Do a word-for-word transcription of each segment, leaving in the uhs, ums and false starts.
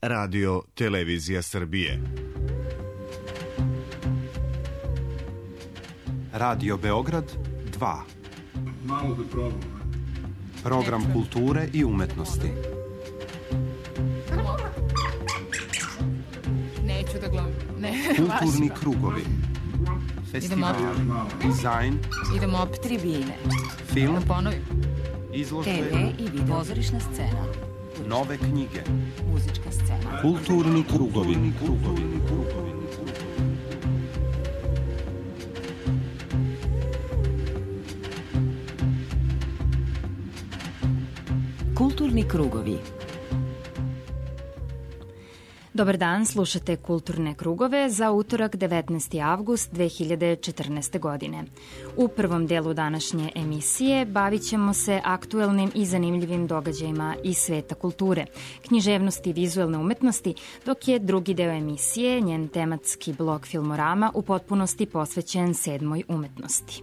Radio Televizija Srbije. Radio Beograd dva. Malo da probam. Program kulture i umetnosti. Neću da glumim. Ne, Kulturni krugovi. Festival, dizajn. Idemo opet tribine. Film, Da ponovim. izložbe, te ve i video. Pozorišna scena. nove knjige. Muzička scena. Kulturni krugovi. krugovi. Kulturni krugovi. Dobar dan, slušate Kulturne krugove za utorak devetnaesti avgust dve hiljade četrnaeste. godine. U prvom delu današnje emisije bavit ćemo se aktuelnim i zanimljivim događajima iz sveta kulture, književnosti i vizuelne umetnosti, dok je drugi deo emisije, njen tematski blok Filmorama, u potpunosti posvećen sedmoj umetnosti.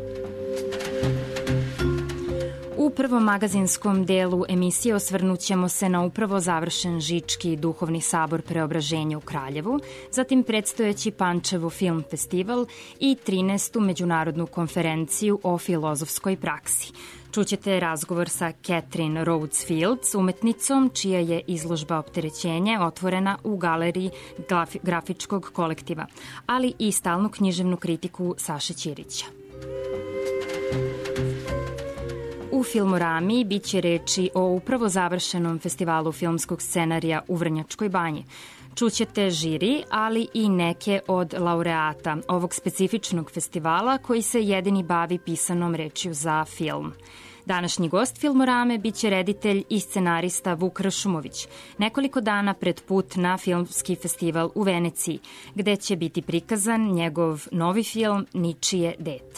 U prvom magazinskom delu emisije osvrnućemo se na upravo završen Žički duhovni sabor Preobraženja u Kraljevu, zatim predstojeći Pančevo film festival i trinaestu međunarodnu konferenciju o filozofskoj praksi. Čućete razgovor sa Catherine Rhodes Fields, umetnicom čija je izložba Opterećenje otvorena u galeriji grafičkog kolektiva, ali i stalnu književnu kritiku Saše Ćirića. U Filmorami biće reči o upravo završenom festivalu filmskog scenarija u Vrnjačkoj Banji. Čućete žiri, ali i neke od laureata ovog specifičnog festivala koji se jedini bavi pisanom rečju za film. Današnji gost Filmorame biće reditelj i scenarista Vuk Ršumović, nekoliko dana pred put na filmski festival u Veneciji, gde će biti prikazan njegov novi film Ničije dete.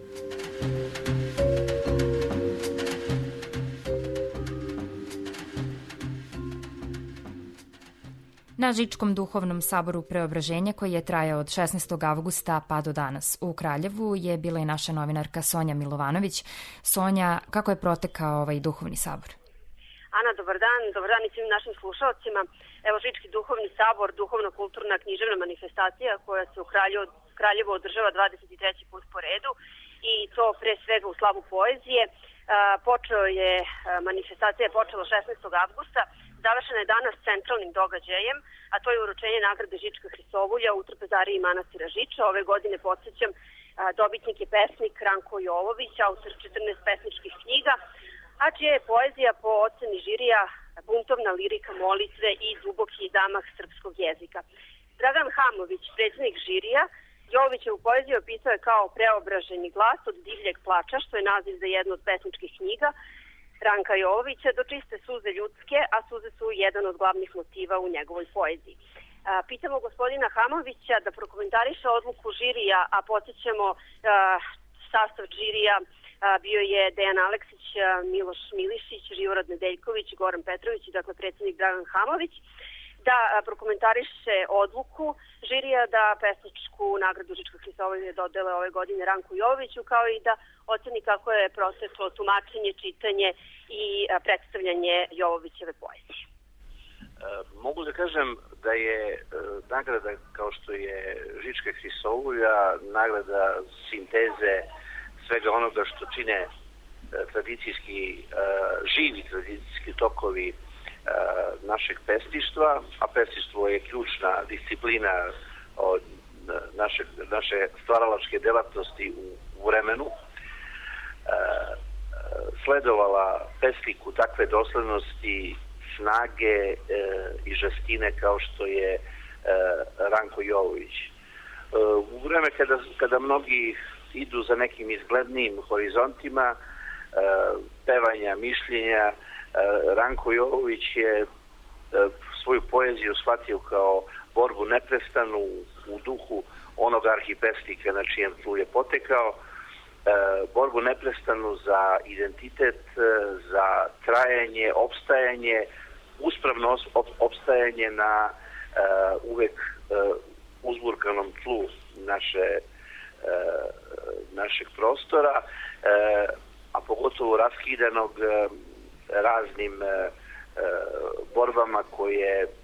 Na Žičkom duhovnom saboru Preobraženja, koji je trajao od šesnaestog avgusta pa do danas u Kraljevu, je bila i naša novinarka Sonja Milovanović. Sonja, kako je protekao ovaj duhovni sabor? Ana, dobar dan, dobar dan i svim našim slušalcima. Evo, Žički duhovni sabor, duhovno-kulturna književna manifestacija koja se u Kraljevu, Kraljevu održava dvadeset treći put po redu i to pre svega u slavu poezije. A, počeo je, manifestacija je počela šesnaestog avgusta, završena je danas centralnim događajem, a to je uručenje nagrade Žička Hrisovulja u trpezariji manastira Žiča. Ove godine, podsjećam, dobitnik je pesnik Ranko Jovović, autor četrnaest pesničkih knjiga, a čija je poezija po oceni žirija buntovna lirika molitve i duboki zamah srpskog jezika. Dragan Hamović, predsjednik žirija, Jovovićevu poeziju opisao je kao preobraženi glas od divljeg plača, što je naziv za jednu od pesničkih knjiga Ranka Jovovića, do čiste suze ljudske, a suze su jedan od glavnih motiva u njegovoj poeziji. A, pitamo gospodina Hamovića da prokomentariše odluku žirija, a podsjećamo a, sastav žirija a, bio je Dejan Aleksić, a, Miloš Milišić, Živorad Nedeljković, Goran Petrović i dakle predsjednik Dragan Hamović, da a, prokomentariše odluku žirija da pesničku nagradu Žička Hrisovulja dodele ove godine Ranku Jovoviću, kao i da oceni kako je proteklo tumačenje, čitanje i a, predstavljanje Jovovićeve poezije. E, mogu da kažem da je e, nagrada kao što je Žička Hrisovulja, nagrada sinteze svega onoga što čine e, tradicijski, e, živi tradicijski tokovi e, našeg pesništva, a pesništvo je ključna disciplina od naše, naše stvaralačke delatnosti u, u vremenu. Sledovala pesniku takve doslednosti, snage e, i žestine kao što je e, Ranko Jovović. E, u vreme kada, kada mnogi idu za nekim izglednim horizontima e, pevanja, mišljenja, e, Ranko Jovović je e, svoju poeziju shvatio kao borbu neprestanu u duhu onog arhipesnika na čijem tlu je potekao, E, borbu neprestanu za identitet, e, za trajanje, opstajanje, uspravno op, opstajanje na e, uvek e, uzburkanom tlu naše, e, našeg prostora, e, a pogotovo raskidanog e, raznim e, borbama koje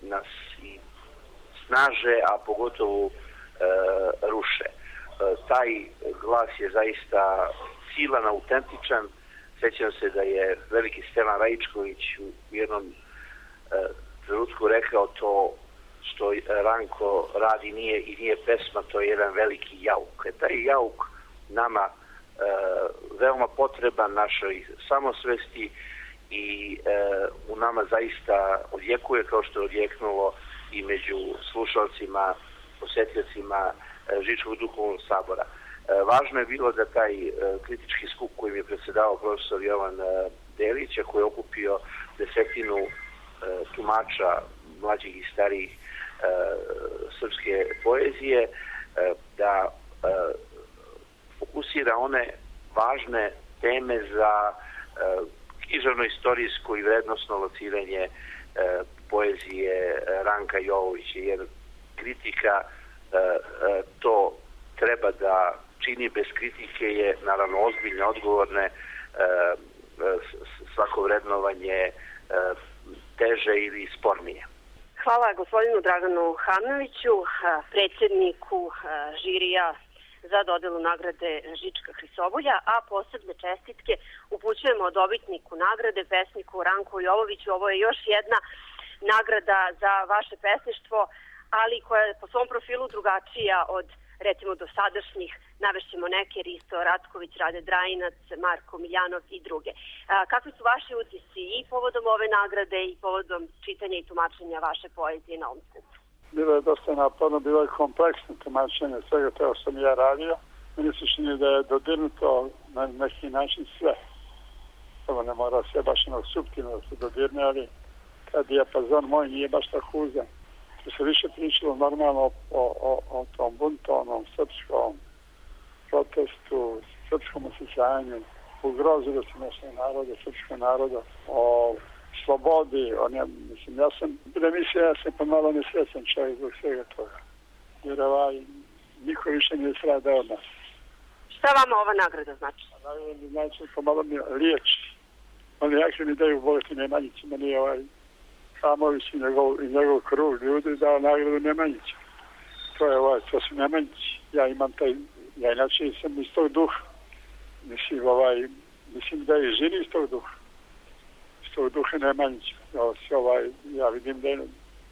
nas i snaže, a pogotovo e, ruše. E, taj glas je zaista silan, autentičan. Sećam se da je veliki Stevan Raičković u jednom e, trenutku rekao to što Ranko radi nije i nije pesma, to je jedan veliki jauk. E, taj jauk nama e, veoma potreban našoj samosvesti i e, u nama zaista odjekuje kao što je odjeknulo i među slušalcima, posetiocima e, Žičkog duhovnog sabora. E, važno je bilo da taj e, kritički skup kojim je predsjedavao profesor Jovan e, Delić, a koji je okupio desetinu e, tumača mlađih i starijih e, srpske poezije, e, da e, fokusira one važne teme za e, književno-istorijsko i vrednosno lociranje e, poezije Ranka Jovovića, jer kritika e, e, to treba da čini, bez kritike je naravno ozbiljne, odgovorne, e, svako vrednovanje e, teže ili spornije. Hvala gospodinu Draganu Hamnoviću, predsjedniku žirija za dodelu nagrade Žička Hrisobolja, a posebne čestitke upućujemo dobitniku nagrade, pesniku Ranku Jovoviću. Ovo je još jedna nagrada za vaše pesništvo, ali koja je po svom profilu drugačija od recimo dosadašnjih. Navešćemo neke: Risto Ratković, Rade Drajinac, Marko Miljanov i druge. A, kakvi su vaši utisci i povodom ove nagrade i povodom čitanja i tumačenja vaše poezije na ovom skupu? Bilo je dosta naporno, bilo je kompleksno tumačenje svega toga što sam ja radio. Meni se čini da je dodirnuto na neki način sve. Ovo ne mora sve baš onog suptilno da se dodirne, ali kad dijapazon moj nije baš tako uzan. To se više pričalo normalno o, o, o tom buntovnom srpskom protestu, srpskom osjećanju, ugrozi da se našeg naroda, srpskog naroda, o slobodi. On je, mislim, ja sam, da mislim, ja sam pomalo nesvjesan čovjek zbog svega toga. Jer ovaj, niko više nije srada od nas. Šta vama ova nagrada znači? Nagrada mi znači pomalo mi liječi. Oni jakli mi daju bolesti Nemanjići, meni je ovaj Hamović i njegov, i njegov krug ljudi dao nagradu Nemanjića. To je ovaj, to su Nemanjići. Ja imam taj, ja inače sam iz tog duha. Mislim, ovaj, mislim da je žini iz tog duha. Iz tog duha Nemanjića. Ja, ovaj, ja vidim da je,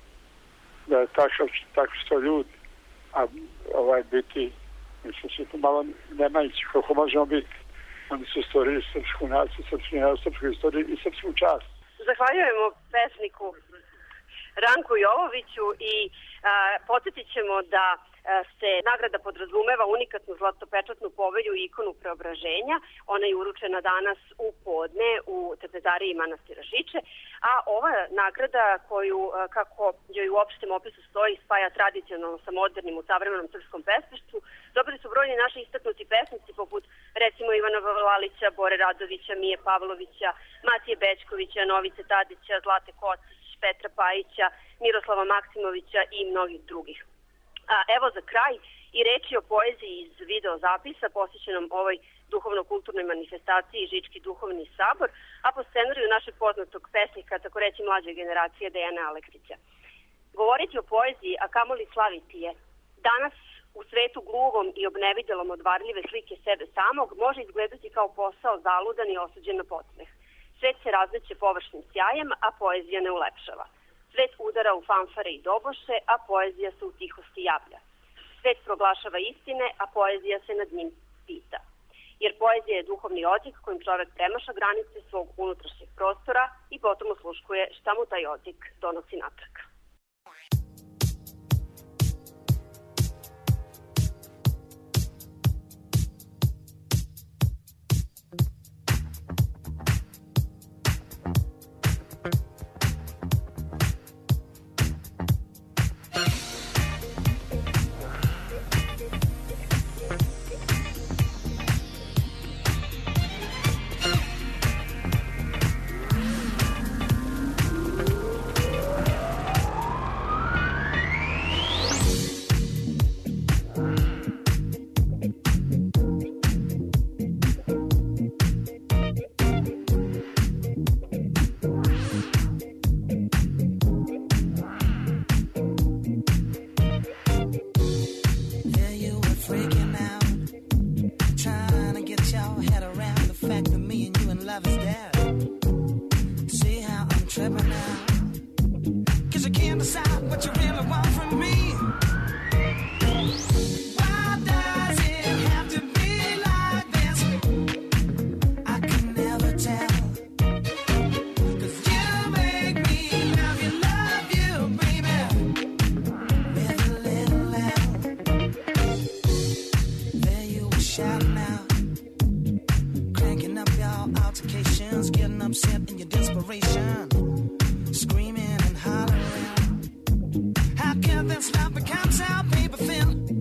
da je takav, tako što ljudi. A ovaj biti, mislim, što to malo Nemanjići, koliko možemo biti. Oni su stvorili srpsku naciju, srpsku naciju, srpsku istoriju i srpsku čast. Zahvaljujemo pesniku Ranku Jovoviću i a, podsjetit ćemo da a, se nagrada podrazumeva unikatnu zlatopečatnu povelju i ikonu preobraženja. Ona je uručena danas u podne u Trpezariji manastira Žiče, a ova nagrada koju, a, kako joj u opštem opisu stoji, spaja tradicionalno sa modernim u savremenom srpskom pesništvu, dobili su brojni naši istaknuti pesnici poput recimo Ivana Lalića, Bore Radovića, Mije Pavlovića, Matije Bećkovića, Novice Tadića, Zlate Kocić, Petra Pajića, Miroslava Maksimovića i mnogih drugih. A, evo za kraj i reči o poeziji iz videozapisa posvećenom ovoj duhovno-kulturnoj manifestaciji Žički duhovni sabor, a po scenariju našeg poznatog pesnika, tako reći mlađe generacije, Dejana Aleksića. Govoriti o poeziji, a kamoli slaviti je, danas u svetu gluvom i obnevidelom od varljive slike sebe samog može izgledati kao posao zaludan i osuđen na podsmeh. Svet se razleće površnim sjajem, a poezija ne ulepšava. Svet udara u fanfare i doboše, a poezija se u tihosti javlja. Svet proglašava istine, a poezija se nad njim pita. Jer poezija je duhovni odsjek kojim čovek premaša granice svog unutrašnjeg prostora i potom osluškuje šta mu taj odsjek donosi natrag. you can't decide what you really want from me. Why does it have to be like this? I can never tell. Cause you make me love you, love you, baby, with a little L. There you were shouting out, cranking up your altercations, getting upset in your desperation, screaming and hollering. How can that stop the cops out, paper thin?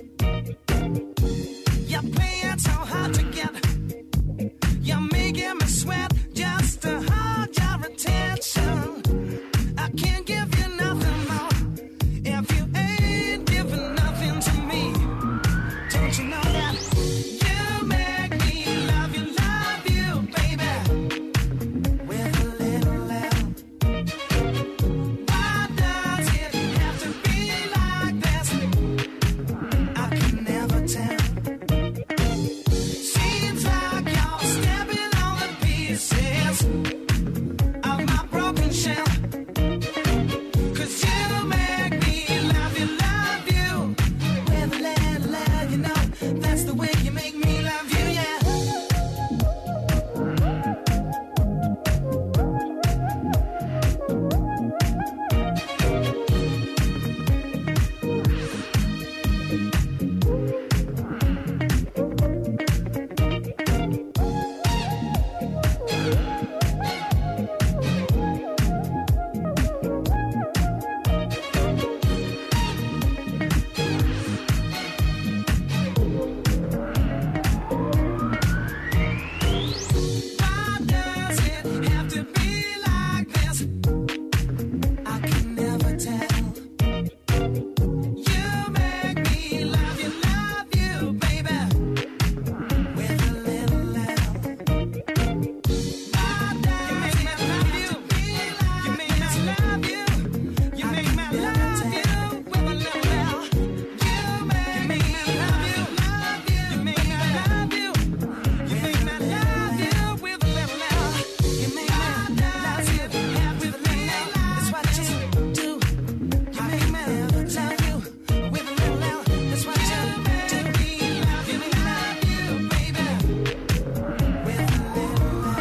You're playing so hard to get. You're making me sweat just to hold your attention. I can't give you nothing more if you ain't giving nothing to me. Don't you know that you make me love you, love you, baby, with a little L. Why does it have to be like this? I can never tell. Seems like you're stepping on the pieces of my broken shell. Cause you make me love you, love you, with a little L, you know, that's the way you make me love you, yeah. Why does it have to be like this? I can never tell. You make me love you, love you, baby, with a little L. Why does it have to be like you make me love you? You make me love you with a little L. You make me love you, love you. You make me love you. You make me love you with a little L. You make me love you with a little L. That's what you do. You make me love you with a little L. That's what you do. You make me love you, baby, with a little L.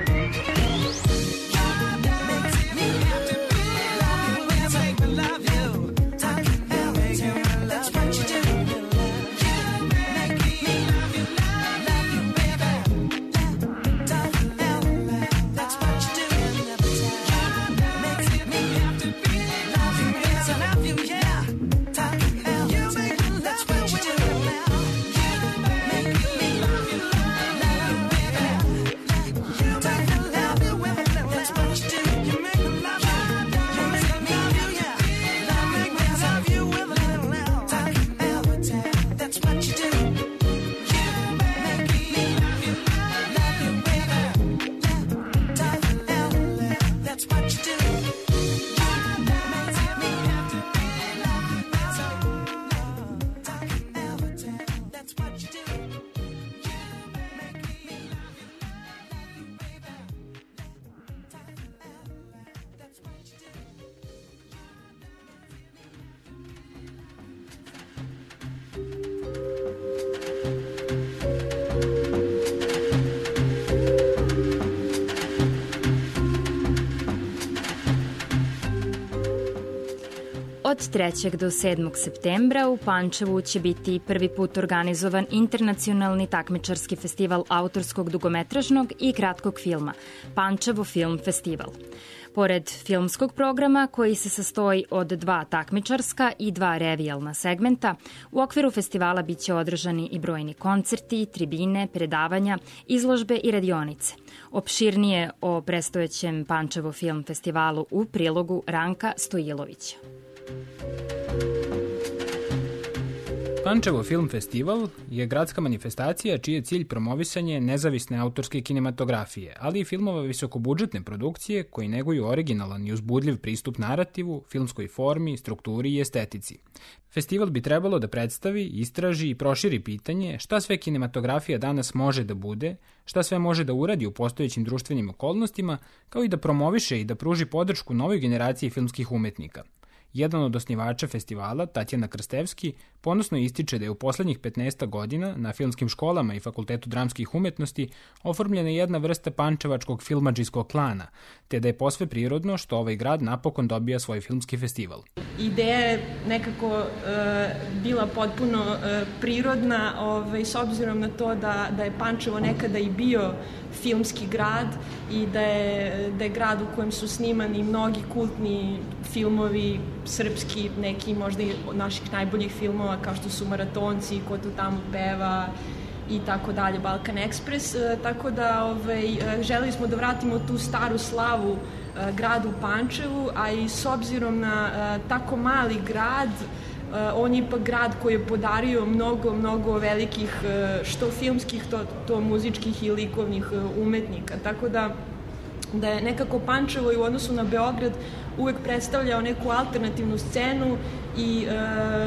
God makes me have to be love you. You make me love you. Talking L, that's what you do. You make me love you, love you, baby. Talking L, that's what you do. God makes me have to be love you. Yes, I love you, yeah. Talking L, you make me love you, what you do. You make me love you, love you, baby. You make me love you with a little. That's what you do. You make me love you. You make me love you, yeah. You make me love you with a little L. Talking L, that's what you do. You make me love you, love you, baby. Talking L, that's what you do. God makes me have to be love you. Talking L, that's what you do. You make me love you, love you, baby. Talking L, that's what you do. Od trećeg do sedmog septembra u Pančevu će biti prvi put organizovan internacionalni takmičarski festival autorskog dugometražnog i kratkog filma Pančevo Film Festival. Pored filmskog programa, koji se sastoji od dva takmičarska i dva revijalna segmenta, u okviru festivala biće održani i brojni koncerti, tribine, predavanja, izložbe i radionice. Opširnije o predstojećem Pančevo Film Festivalu u prilogu Ranka Stojilovića. Pančevo Film Festival je gradska manifestacija čiji je cilj promovisanje nezavisne autorske kinematografije, ali i filmova visokobudžetne produkcije koji neguju originalan i uzbudljiv pristup narativu, filmskoj formi, strukturi i estetici. Festival bi trebalo da predstavi, istraži i proširi pitanje šta sve kinematografija danas može da bude, šta sve može da uradi u postojećim društvenim okolnostima, kao i da promoviše i da pruži podršku novoj generaciji filmskih umetnika. Jedan od osnivača festivala, Tatjana Krstevski, ponosno ističe da je u poslednjih petnaest godina na filmskim školama i Fakultetu dramskih umetnosti oformljena jedna vrsta pančevačkog filmadžijskog klana, te da je posve prirodno što ovaj grad napokon dobija svoj filmski festival. Ideja je nekako e, bila potpuno e, prirodna, ovaj, s obzirom na to da, da je Pančevo nekada i bio filmski grad i da je, da je grad u kojem su snimani mnogi kultni filmovi, srpski, neki možda i naših najboljih filmova kao što su Maratonci, Ko tu tamo peva i tako dalje, Balkan Express, e, tako da ovaj, želeli smo da vratimo tu staru slavu e, gradu Pančevu, a i s obzirom na e, tako mali grad, e, on je ipak grad koji je podario mnogo, mnogo velikih e, što filmskih, to, to muzičkih i likovnih e, umetnika, tako da da je nekako Pančevo i u odnosu na Beograd uvek predstavljao neku alternativnu scenu i e,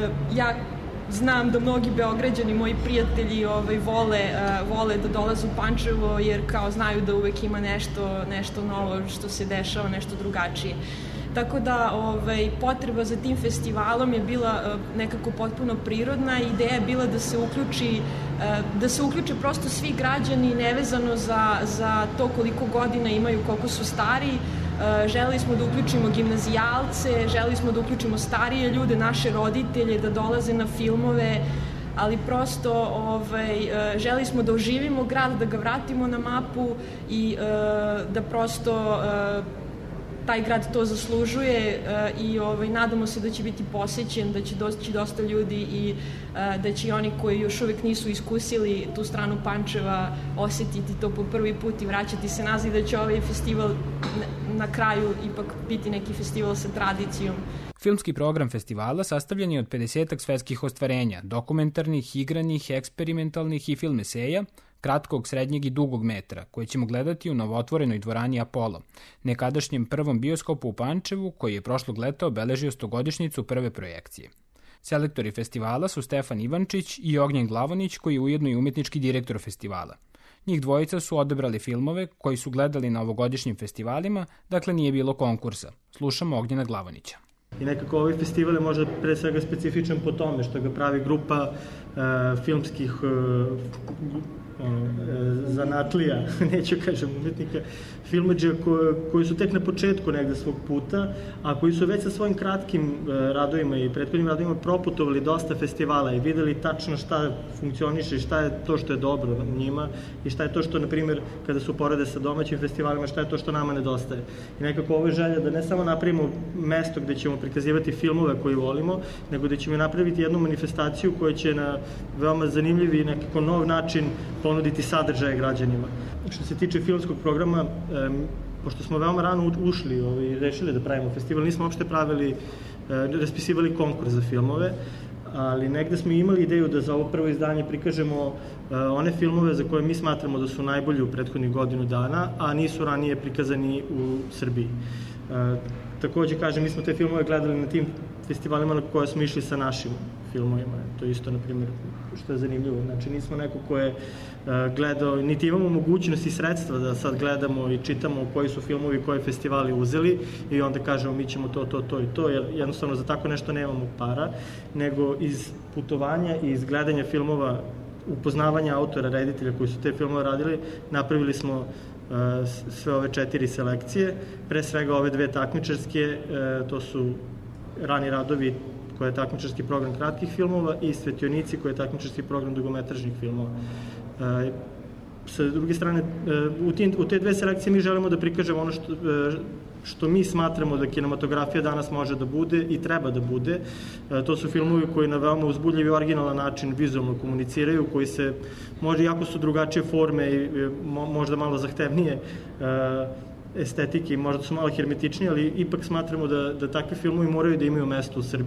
ja znam da mnogi Beograđani, moji prijatelji, ovaj, vole, uh, vole da dolaze u Pančevo jer kao znaju da uvek ima nešto, nešto novo što se dešava, nešto drugačije. Tako da ovaj, potreba za tim festivalom je bila uh, nekako potpuno prirodna. Ideja je bila da se uključi, uh, da se uključe prosto svi građani nevezano za, za to koliko godina imaju, koliko su stariji. Uh, želeli smo da uključimo gimnazijalce, želeli smo da uključimo starije ljude, naše roditelje, da dolaze na filmove, ali prosto ovaj, uh, želeli smo da oživimo grad, da ga vratimo na mapu i uh, da prosto uh, taj grad to zaslužuje uh, i ovaj, nadamo se da će biti posećen, da će doći dosta ljudi i uh, da će i oni koji još uvek nisu iskusili tu stranu Pančeva osetiti to po prvi put i vraćati se nazad, da će ovaj festival na kraju ipak biti neki festival sa tradicijom. Filmski program festivala sastavljen je od pedesetak svetskih ostvarenja, dokumentarnih, igranih, eksperimentalnih i film eseja, kratkog, srednjeg i dugog metra, koje ćemo gledati u novootvorenoj dvorani Apollo, nekadašnjem prvom bioskopu u Pančevu, koji je prošlog leta obeležio stogodišnjicu prve projekcije. Selektori festivala su Stefan Ivančić i Ognjen Glavonić, koji je ujedno i umetnički direktor festivala. Njih dvojica su odabrali filmove koji su gledali na ovogodišnjim festivalima, dakle nije bilo konkursa. Slušamo Ognjena Glavonića. I nekako ovaj festival je možda pre svega specifičan po tome što ga pravi grupa e, filmskih e, ono, e, zanatlija, neću kažem umetnika, filmadžija koji, koji su tek na početku negde svog puta, a koji su već sa svojim kratkim e, radovima i prethodnim radovima proputovali dosta festivala i videli tačno šta funkcioniše i šta je to što je dobro u njima i šta je to što, na primjer, kada su porede sa domaćim festivalima, šta je to što nama nedostaje. I nekako ovo je želja da ne samo napravimo mesto gde ćemo prikazivati filmove koje volimo, nego da ćemo napraviti jednu manifestaciju koja će na veoma zanimljiv i nekako nov način ponuditi sadržaje građanima. Što se tiče filmskog programa, em, pošto smo veoma rano ušli i ovaj, rešili da pravimo festival, nismo uopšte pravili, e, raspisivali konkurs za filmove, ali negde smo imali ideju da za ovo prvo izdanje prikažemo e, one filmove za koje mi smatramo da su najbolji u prethodnih godinu dana, a nisu ranije prikazani u Srbiji. E, takođe, kažem, mi smo te filmove gledali na tim festivalima na koje smo išli sa našim filmovima. To je isto, na primjer, što je zanimljivo. Znači, nismo neko ko je uh, gledao, niti imamo mogućnost i sredstva da sad gledamo i čitamo koji su filmovi, koje festivali uzeli i onda kažemo mi ćemo to, to, to i to, jer jednostavno za tako nešto nemamo para, nego iz putovanja i iz gledanja filmova, upoznavanja autora, reditelja koji su te filmove radili, napravili smo uh, sve ove četiri selekcije, pre svega ove dve takmičarske, uh, to su Rani radovi, koja je takmičarski program kratkih filmova, i Svetionici, koja je takmičarski program dugometražnih filmova. E, sa druge strane, e, u, tim, u te dve selekcije mi želimo da prikažemo ono što, e, što mi smatramo da kinematografija danas može da bude i treba da bude. E, to su filmovi koji na veoma uzbudljiv i originalan način vizualno komuniciraju, koji se, možda jako su drugačije forme i mo, možda malo zahtevnije e, estetike i možda su malo hermetičnije, ali ipak smatramo da, da takvi filmovi moraju da imaju mesto u Srbiji.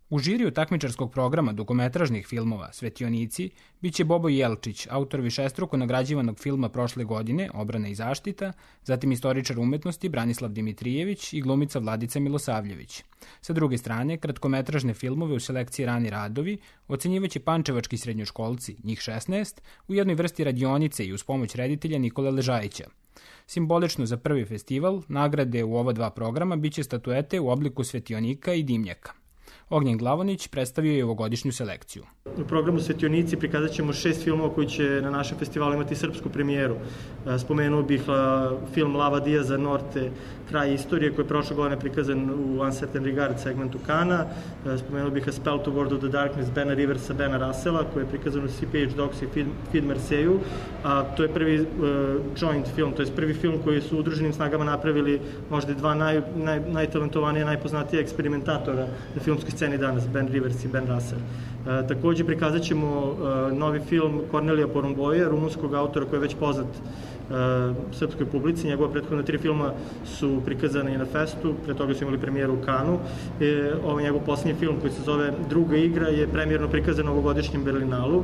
U žiriju takmičarskog programa dugometražnih filmova Svetionici biće Bobo Jelčić, autor višestruko nagrađivanog filma prošle godine Obrana i zaštita, zatim istoričar umetnosti Branislav Dimitrijević i glumica Vladica Milosavljević. Sa druge strane, kratkometražne filmove u selekciji Rani radovi ocenjivaće pančevački srednjoškolci, njih šesnaest, u jednoj vrsti radionice i uz pomoć reditelja Nikole Ležajića. Simbolično za prvi festival, nagrade u ova dva programa biće statuete u obliku svetionika i dimnjaka. Ognjen Glavonić predstavio je ovogodišnju selekciju. U programu Svetionici prikazat ćemo šest filmova koji će na našem festivalu imati srpsku premijeru. Spomenuo bih film Lava Diaza Norte, Kraj istorije, koji je prošle godine prikazan u Uncertain Regard segmentu Kana. Spomenuo bih A Spell to Ward of the Darkness Bena Riversa, Bena Russella, koji je prikazan u C P H Docs i Feed Marseille. A to je prvi uh, joint film, to je prvi film koji su udruženim snagama napravili možda dva naj, naj, najtalentovanije, najpoznatije eksperimentatora na filmskoj sceni danas, Ben Rivers i Ben Russell. Uh, takođe prikazat ćemo uh, novi film Kornelija Porumboja, rumunskog autora koji je već poznat uh, srpskoj publici. Njegova prethodna tri filma su prikazane i na festu, pre toga su imali premijeru u Kanu. E, ovaj njegov poslednji film koji se zove Druga igra je premijerno prikazan u ovogodišnjem Berlinalu.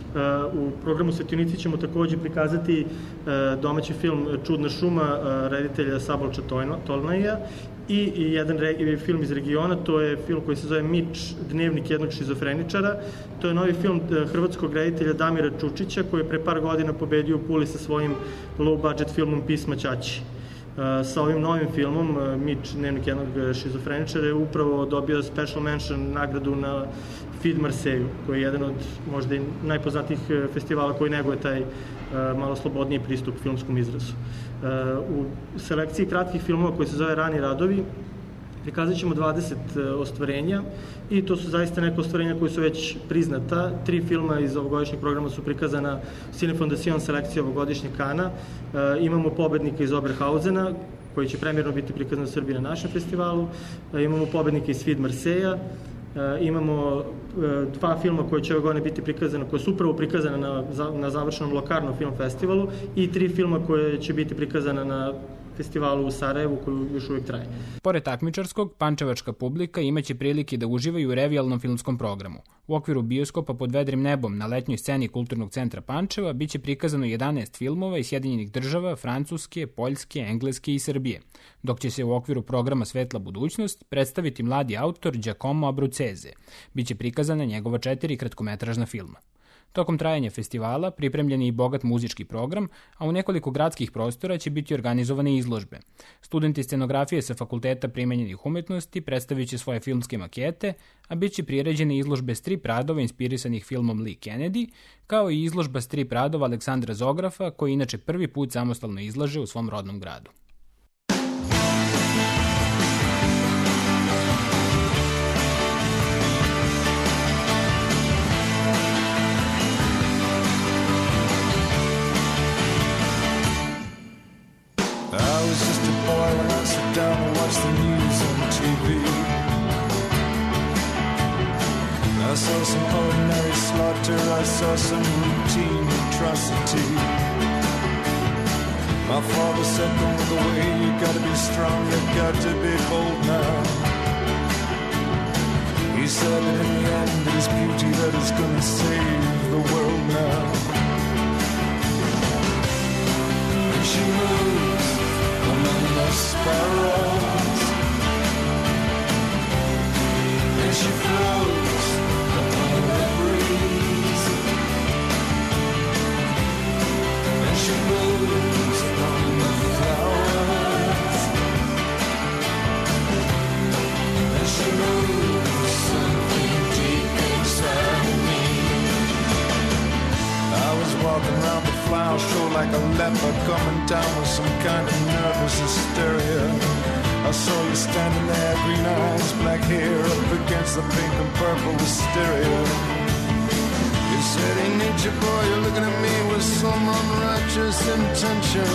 U programu Svetionici ćemo takođe prikazati domaći film Čudna šuma reditelja Sabolča Tolnaja i jedan film iz regiona, to je film koji se zove Mič, dnevnik jednog šizofreničara. To je novi film hrvatskog reditelja Damira Čučića koji je pre par godina pobedio u Puli sa svojim low budget filmom Pisma Ćaći. Sa ovim novim filmom, Mič, dnevnik jednog šizofreničara, je upravo dobio special mention nagradu na Feed Marseille, koji je jedan od možda i najpoznatijih festivala koji neguje taj malo slobodniji pristup filmskom izrazu. U selekciji kratkih filmova koji se zove Rani radovi prikazat ćemo dvadeset ostvarenja i to su zaista neke ostvarenja koje su već priznata. Tri filma iz ovogodišnjeg programa su prikazana u Cine Fondacion selekciji ovogodišnjeg Kana. Imamo pobednika iz Oberhausena, koji će premijerno biti prikazan u Srbiji na našem festivalu. Imamo pobednika iz Feed Marseille. Imamo dva filma koje će ove godine biti prikazana, koje su upravo prikazana na, na završenom Locarno film festivalu i tri filma koje će biti prikazana na festivalu u Sarajevu koji još uvijek traje. Pored takmičarskog, pančevačka publika imaće prilike da uživaju u revijalnom filmskom programu. U okviru bioskopa Pod vedrim nebom na letnjoj sceni Kulturnog centra Pančeva biće prikazano jedanaest filmova iz Sjedinjenih država, Francuske, Poljske, Engleske i Srbije, dok će se u okviru programa Svetla budućnost predstaviti mladi autor Giacomo Abruzzese. Biće prikazana njegova četiri kratkometražna filma. Tokom trajanja festivala pripremljen je i bogat muzički program, a u nekoliko gradskih prostora će biti organizovane izložbe. Studenti scenografije sa Fakulteta primenjenih umetnosti predstavit će svoje filmske makete, a bit će priređene izložbe strip radova inspirisanih filmom Lee Kennedy, kao i izložba strip radova Aleksandra Zografa, koji inače prvi put samostalno izlaže u svom rodnom gradu. I was just a boy when I sat down and watched the news on T V. I saw some ordinary slaughter, I saw some routine atrocity. My father said, don't look away, you gotta be strong, you got to be bold now. He said that in the end it is beauty that is gonna save the world now. And she moves among the sparrows, and she floats upon the breeze, and she moves among the flowers, and she moves something deep inside me. I was walking around the flower show like a leper, coming down with some kind of nervous hysteria. I saw you standing there, green eyes, black hair, up against the pink and purple hysteria. You said, hey, nature boy, you're looking at me with some unrighteous intention.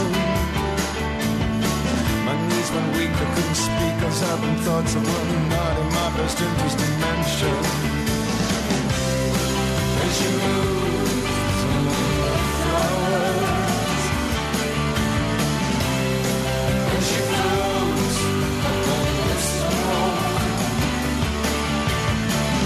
My knees went weak, I couldn't speak, I was having thoughts of what not in my best interest to mention. And she moves among the flowers, and she floats among the smoke,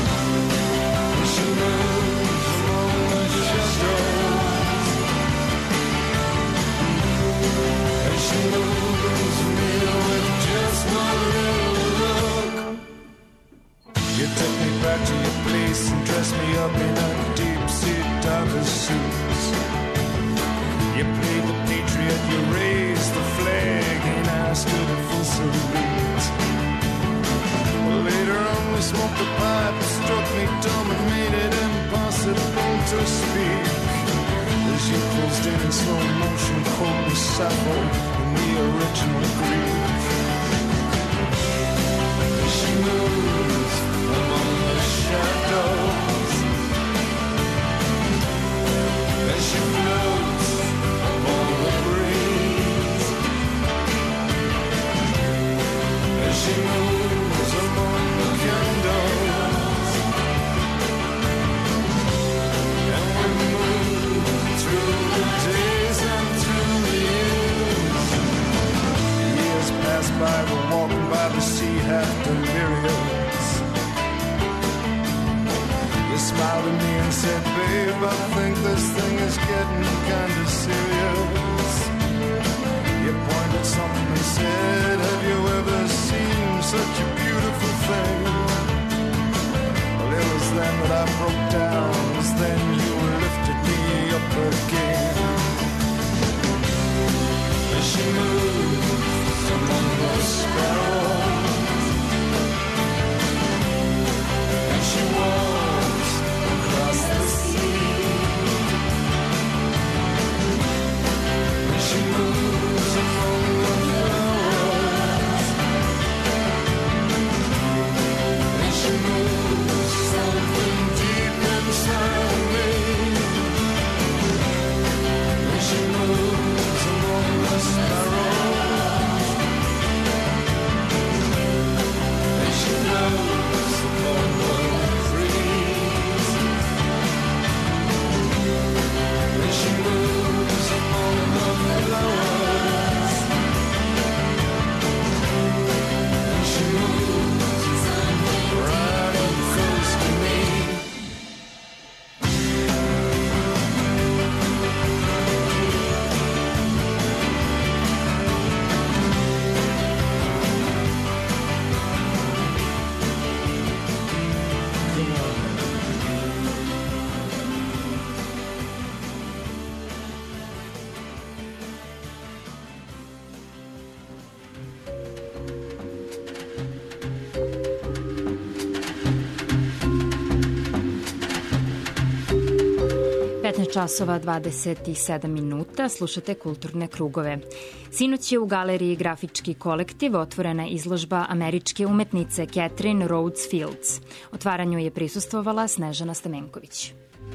took me back to your place and dressed me up in a deep-sea diver's suit. You played the patriot, you raised the flag, and I stood in full salute. Well, later on we smoked a pipe, struck me dumb and made it impossible to speak. As you closed in in slow motion, cold as Sappho in the original Greek. She moves among the shadows as she floats upon the breeze. As she moves among the candles, and we move through the days and through the years. Years pass by, we're walking by the sea, half delirious. You smiled at me and said, babe, I think this thing is getting kind of serious. You pointed something and said, have you ever seen such a beautiful thing? Well, it was then that I broke down. It was then you lifted me up again. As she moves among the sparrows, and she walks across the sea, and she moves among the flowers, and she moves something deep inside me, and she moves among the sparrows, and she floats upon the breeze, and she moves among the flowers, and she moves right up close to me. petnaest časova dvadeset sedam minuta, slušate Kulturne krugove. Sinoć je u galeriji Grafički kolektiv otvorena izložba američke umetnice Catherine Rhodes Fields. Otvaranju je prisustvovala Snežana Stamenković.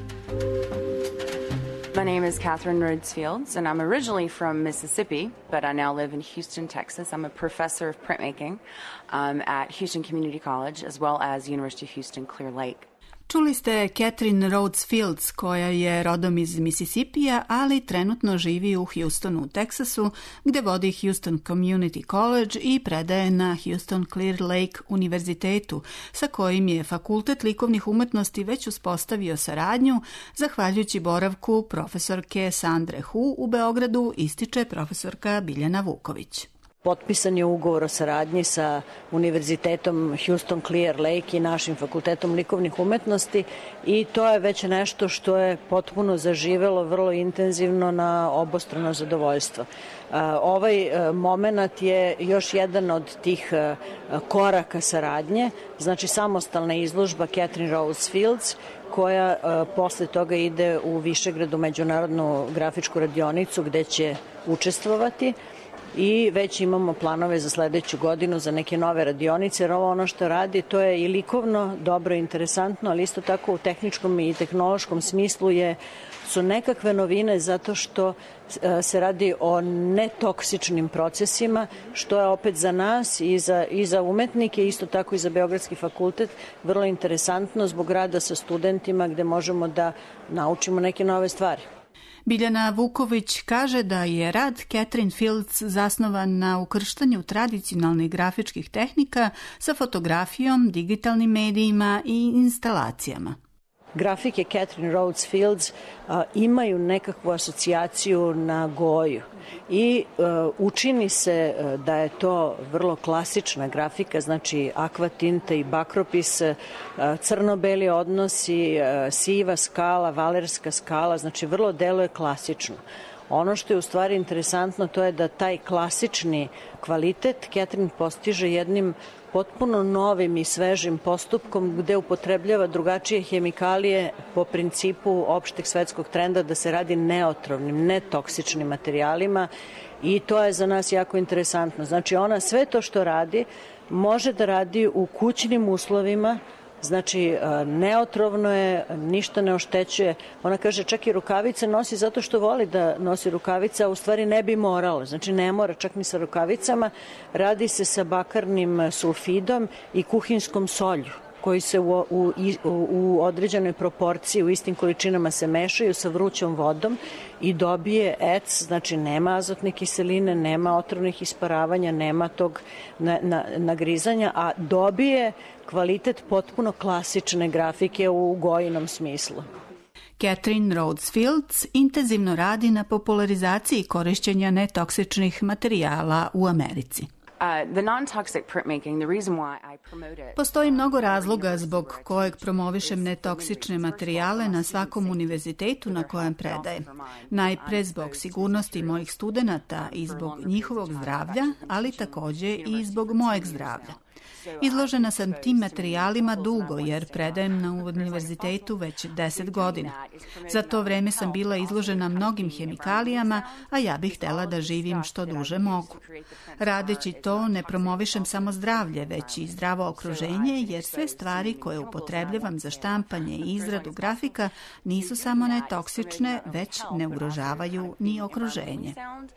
My name is Catherine Rhodes Fields, and I'm originally from Mississippi, but I now live in Houston, Texas. I'm a professor of printmaking um, at Houston Community College, as well as University of Houston Clear Lake. Čuli ste Catherine Rhodes Fields, koja je rodom iz Mississippija, ali trenutno živi u Houstonu, u Teksasu, gde vodi Houston Community College i predaje na Houston Clear Lake univerzitetu, sa kojim je Fakultet likovnih umetnosti već uspostavio saradnju, zahvaljujući boravku profesorke Sandre Hu u Beogradu, ističe profesorka Biljana Vuković. Potpisan je ugovor o saradnji sa Univerzitetom Houston Clear Lake i našim Fakultetom likovnih umetnosti i to je već nešto što je potpuno zaživelo vrlo intenzivno na obostrano zadovoljstvo. Ovaj moment je još jedan od tih koraka saradnje, znači samostalna izložba Catherine Rhodes Fields, koja posle toga ide u Višegradu međunarodnu grafičku radionicu gde će učestvovati. I već imamo planove za sledeću godinu za neke nove radionice, jer ovo ono što radi, to je i likovno, dobro i interesantno, ali isto tako u tehničkom i tehnološkom smislu je, su nekakve novine zato što se radi o netoksičnim procesima, što je opet za nas i za, i za umetnike, isto tako i za Beogradski fakultet, vrlo interesantno zbog rada sa studentima gde možemo da naučimo neke nove stvari. Biljana Vuković kaže da je rad Catherine Fields zasnovan na ukrštanju tradicionalnih grafičkih tehnika sa fotografijom, digitalnim medijima i instalacijama. grafike Catherine Rhodes Fields a, imaju nekakvu asocijaciju na Goju i a, učini se a, da je to vrlo klasična grafika, znači akva tinta i bakropis, a, crno-beli odnosi, a, siva skala, valerska skala, znači vrlo deluje klasično. Ono što je u stvari interesantno to je da taj klasični kvalitet Catherine postiže jednim potpuno novim i svežim postupkom gde upotrebljava drugačije hemikalije po principu opšteg svetskog trenda da se radi neotrovnim, netoksičnim materijalima i to je za nas jako interesantno. Znači ona sve to što radi može da radi u kućnim uslovima. Znači, neotrovno je, ništa ne oštećuje. Ona kaže, čak i rukavice nosi zato što voli da nosi rukavice, a u stvari ne bi morala. Znači, ne mora čak ni sa rukavicama. Radi se sa bakarnim sulfidom i kuhinskom solju, koji se u, u, u određenoj proporciji, u istim količinama se mešaju sa vrućom vodom i dobije E C, znači nema azotne kiseline, nema otrovnih isparavanja, nema tog na, na, nagrizanja, a dobije kvalitet potpuno klasične grafike u Gojinom smislu. Catherine Rhodes Fields intenzivno radi na popularizaciji korišćenja netoksičnih materijala u Americi. Postoji mnogo razloga zbog kojeg promovišem netoksične materijale na svakom univerzitetu na kojem predajem. Najpre zbog sigurnosti mojih studenata i zbog njihovog zdravlja, ali takođe i zbog mojeg zdravlja. Izložena sam tim materijalima dugo jer predajem na univerzitetu već deset godina. Za to vreme sam bila izložena mnogim hemikalijama, a ja bih htela da živim što duže mogu. Radeći to ne promovišem samo zdravlje, već i zdravo okruženje, jer sve stvari koje upotrebljavam za štampanje i izradu grafika nisu samo netoksične, već ne ugrožavaju ni okruženje.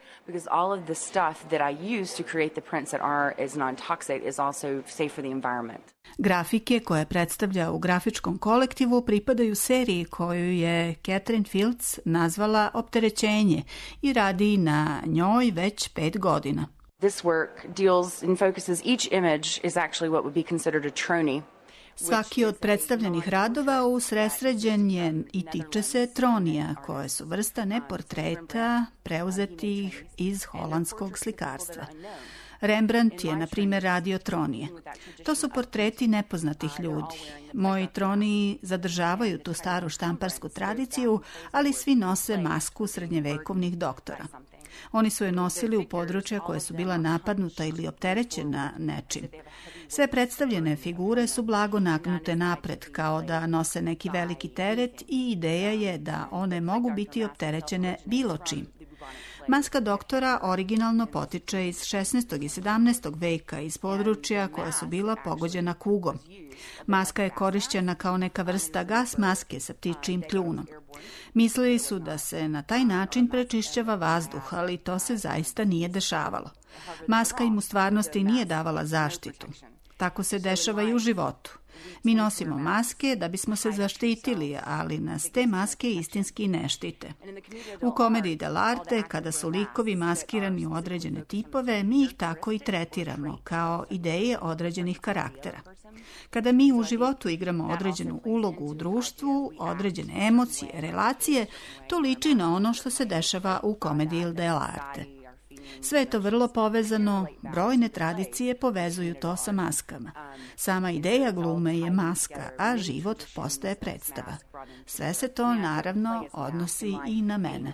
Grafike koje predstavlja u grafičkom kolektivu pripadaju seriji koju je Catherine Fields nazvala Opterećenje i radi na njoj već pet godina. This work deals and focuses each image is actually what would be considered a trony. Svaki od predstavljenih radova usredsređen je i tiče se tronija, koje su vrsta neportreta preuzetih iz holandskog slikarstva. Rembrandt je, na primjer, radio tronije. To su portreti nepoznatih ljudi. Moji troniji zadržavaju tu staru štamparsku tradiciju, ali svi nose masku srednjevekovnih doktora. Oni su je nosili u područja koje su bila napadnuta ili opterećena nečim. Sve predstavljene figure su blago nagnute napred, kao da nose neki veliki teret i ideja je da one mogu biti opterećene bilo čim. Maska doktora originalno potiče iz šesnaestog i sedamnaestog veka iz područja koja su bila pogođena kugom. Maska je korišćena kao neka vrsta gas maske sa ptičijim kljunom. Mislili su da se na taj način prečišćava vazduh, ali to se zaista nije dešavalo. Maska im u stvarnosti nije davala zaštitu. Tako se dešava i u životu. Mi nosimo maske da bismo se zaštitili, ali nas te maske istinski ne štite. U komediji dell'arte, kada su likovi maskirani u određene tipove, mi ih tako i tretiramo, kao ideje određenih karaktera. Kada mi u životu igramo određenu ulogu u društvu, određene emocije, relacije, to liči na ono što se dešava u komediji dell'arte. Sve je to vrlo povezano, brojne tradicije povezuju to sa maskama. Sama ideja glume je maska, a život postaje predstava. Sve se to naravno odnosi i na mene.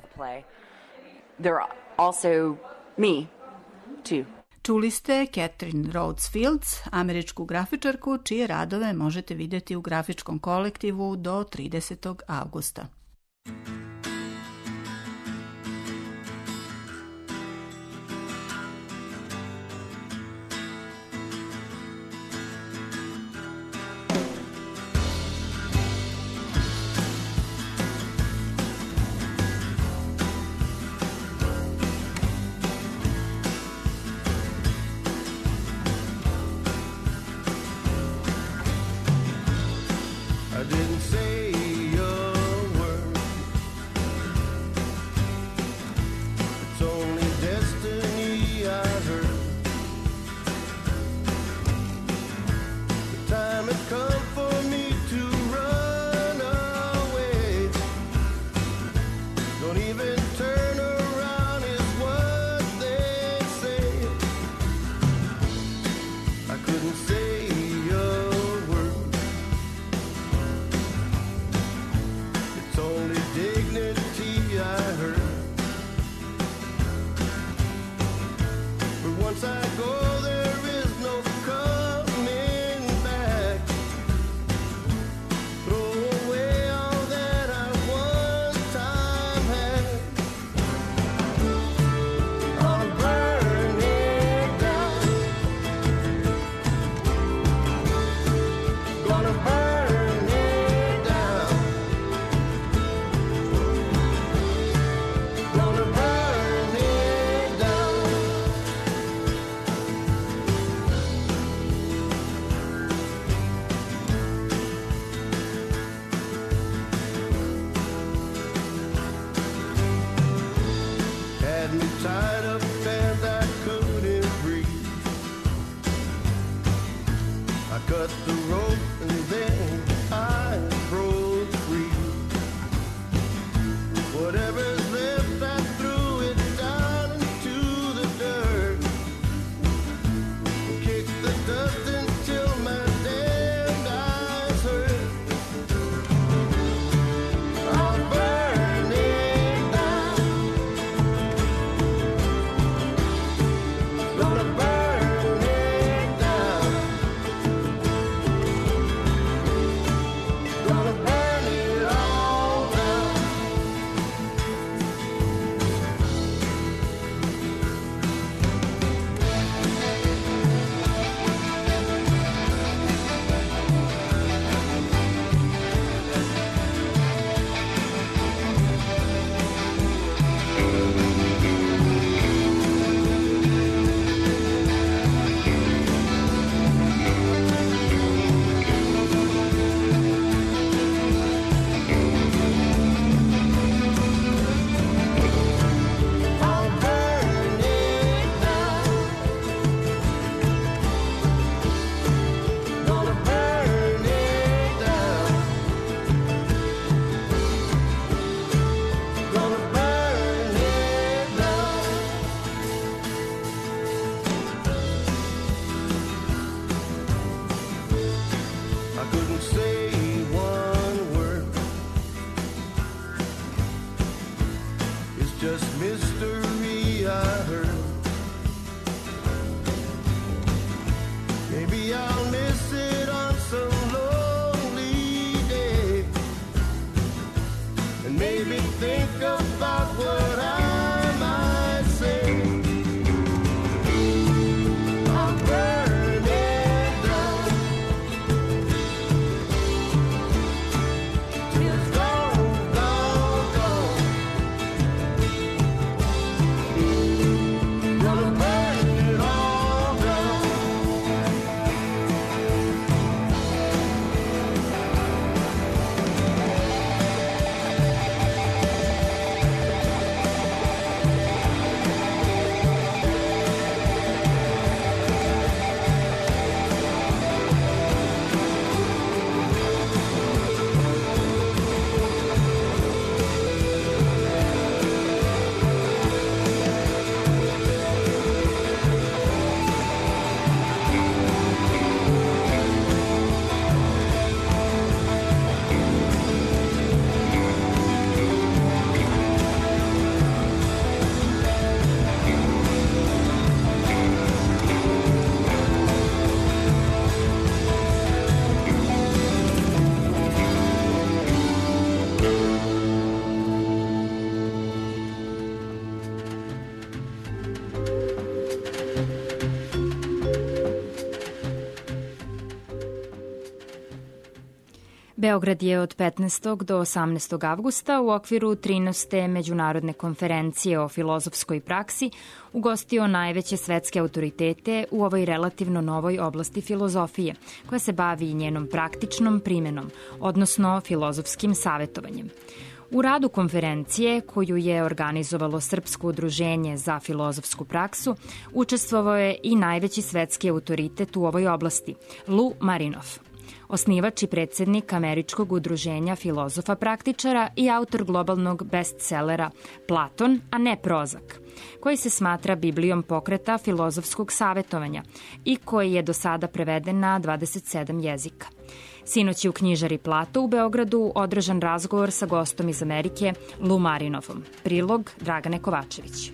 Čuli ste Catherine Rhodes Fields, američku grafičarku, čije radove možete vidjeti u grafičkom kolektivu do tridesetog avgusta. Gonna burn it down. Gonna burn it down. Had me tied up and I couldn't breathe. I cut the rope and then I broke free. Whatever's left, I threw it down into the dirt. Kicked the dust until my damned eyes hurt. I'll burn it down. Gonna burn it down. Gonna burn it all down. I'll burn it down. Gonna burn it down. Gonna burn it down. I couldn't say one word. It's just mystery I heard. Maybe I'll miss it on some lonely day. And maybe think about what I might say. I'll burn it down. Till it's gone, gone, gone. Gonna burn it all down. Beograd je od petnaestog do osamnaestog avgusta u okviru trinaeste Međunarodne konferencije o filozofskoj praksi ugostio najveće svetske autoritete u ovoj relativno novoj oblasti filozofije, koja se bavi njenom praktičnom primenom, odnosno filozofskim savetovanjem. U radu konferencije, koju je organizovalo Srpsko udruženje za filozofsku praksu, učestvovao je i najveći svetski autoritet u ovoj oblasti, Lou Marinov, osnivač i predsednik Američkog udruženja filozofa praktičara i autor globalnog bestsellera Platon, a ne Prozak, koji se smatra Biblijom pokreta filozofskog savetovanja i koji je do sada preveden na dvadeset sedam jezika. Sinoć je u knjižari Plato u Beogradu održan razgovor sa gostom iz Amerike, Lou Marinovom. Prilog Dragane Kovačević.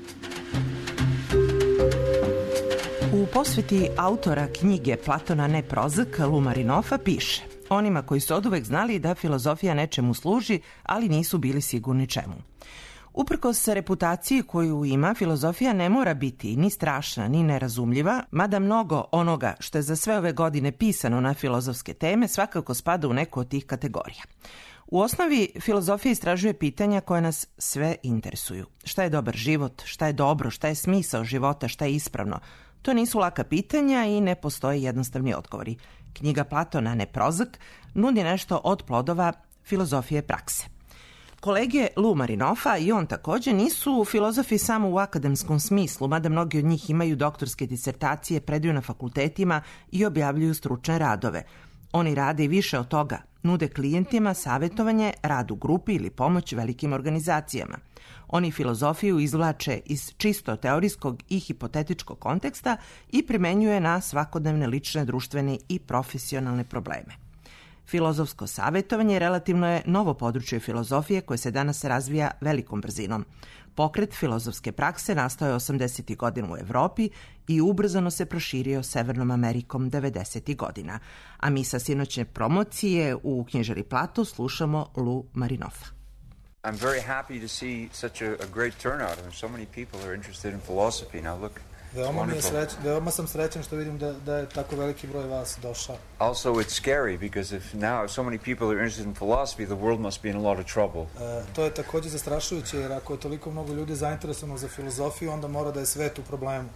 U posveti autora knjige Platona ne Prozak, Lou Marinova piše: onima koji su oduvek znali da filozofija nečemu služi, ali nisu bili sigurni čemu. Uprkos reputaciji koju ima, filozofija ne mora biti ni strašna, ni nerazumljiva, mada mnogo onoga što je za sve ove godine pisano na filozofske teme svakako spada u neku od tih kategorija. U osnovi, filozofija istražuje pitanja koja nas sve interesuju. Šta je dobar život, šta je dobro, šta je smisao života, šta je ispravno. To nisu laka pitanja i ne postoje jednostavni odgovori. Knjiga Platona Ne Prozak nudi nešto od plodova filozofije prakse. Kolege Lou Marinofa i on takođe nisu filozofi samo u akademskom smislu, mada mnogi od njih imaju doktorske disertacije, predaju na fakultetima i objavljuju stručne radove. Oni rade i više od toga, nude klijentima savjetovanje, rad u grupi ili pomoć velikim organizacijama. Oni filozofiju izvlače iz čisto teorijskog i hipotetičkog konteksta i primenjuje na svakodnevne lične, društvene i profesionalne probleme. Filozofsko savjetovanje relativno je novo područje filozofije koje se danas razvija velikom brzinom. Pokret filozofske prakse nastao je osamdesetih godina u Evropi i ubrzano se proširio Severnom Amerikom devedesetih godina. A mi sa sinoćne promocije u knjižari Plato slušamo Lou Marinofa. I'm very happy to see such a, a great turnout and so many people are interested in philosophy. Now look, Veoma, mi je sreć, veoma sam srećan što vidim da, da je tako veliki broj vas došao. Also, it's scary because if now so many people are interested in philosophy, the world must be in a lot of trouble. E, to je također zastrašujuće jer ako je toliko mnogo ljudi zainteresovano za filozofiju, onda mora da je svet u problemu.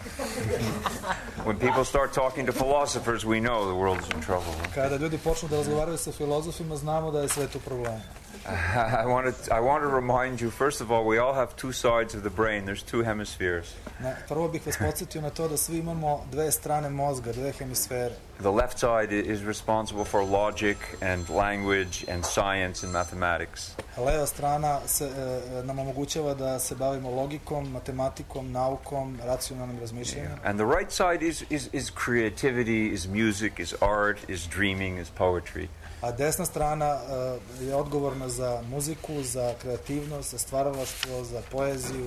When people start talking to philosophers, we know the world is in trouble. Kada ljudi počnu da razgovaraju sa filozofima, znamo da je svet u problemu. I want to I want to remind you, first of all, we all have two sides of the brain. There's two hemispheres. Ne, prvo bih vas podsjetio na to da svi imamo dve strane mozga, dve hemisfere. The left side is responsible for logic and language and science and mathematics. Leva strana se, e, nam omogućava da se bavimo logikom, matematikom, naukom, racionalnim razmišljanjem. And the right side is is is creativity, is music, is art, is dreaming, is poetry. A desna strana uh, je odgovorna za muziku, za kreativnost, za stvaralaštvo, za poeziju.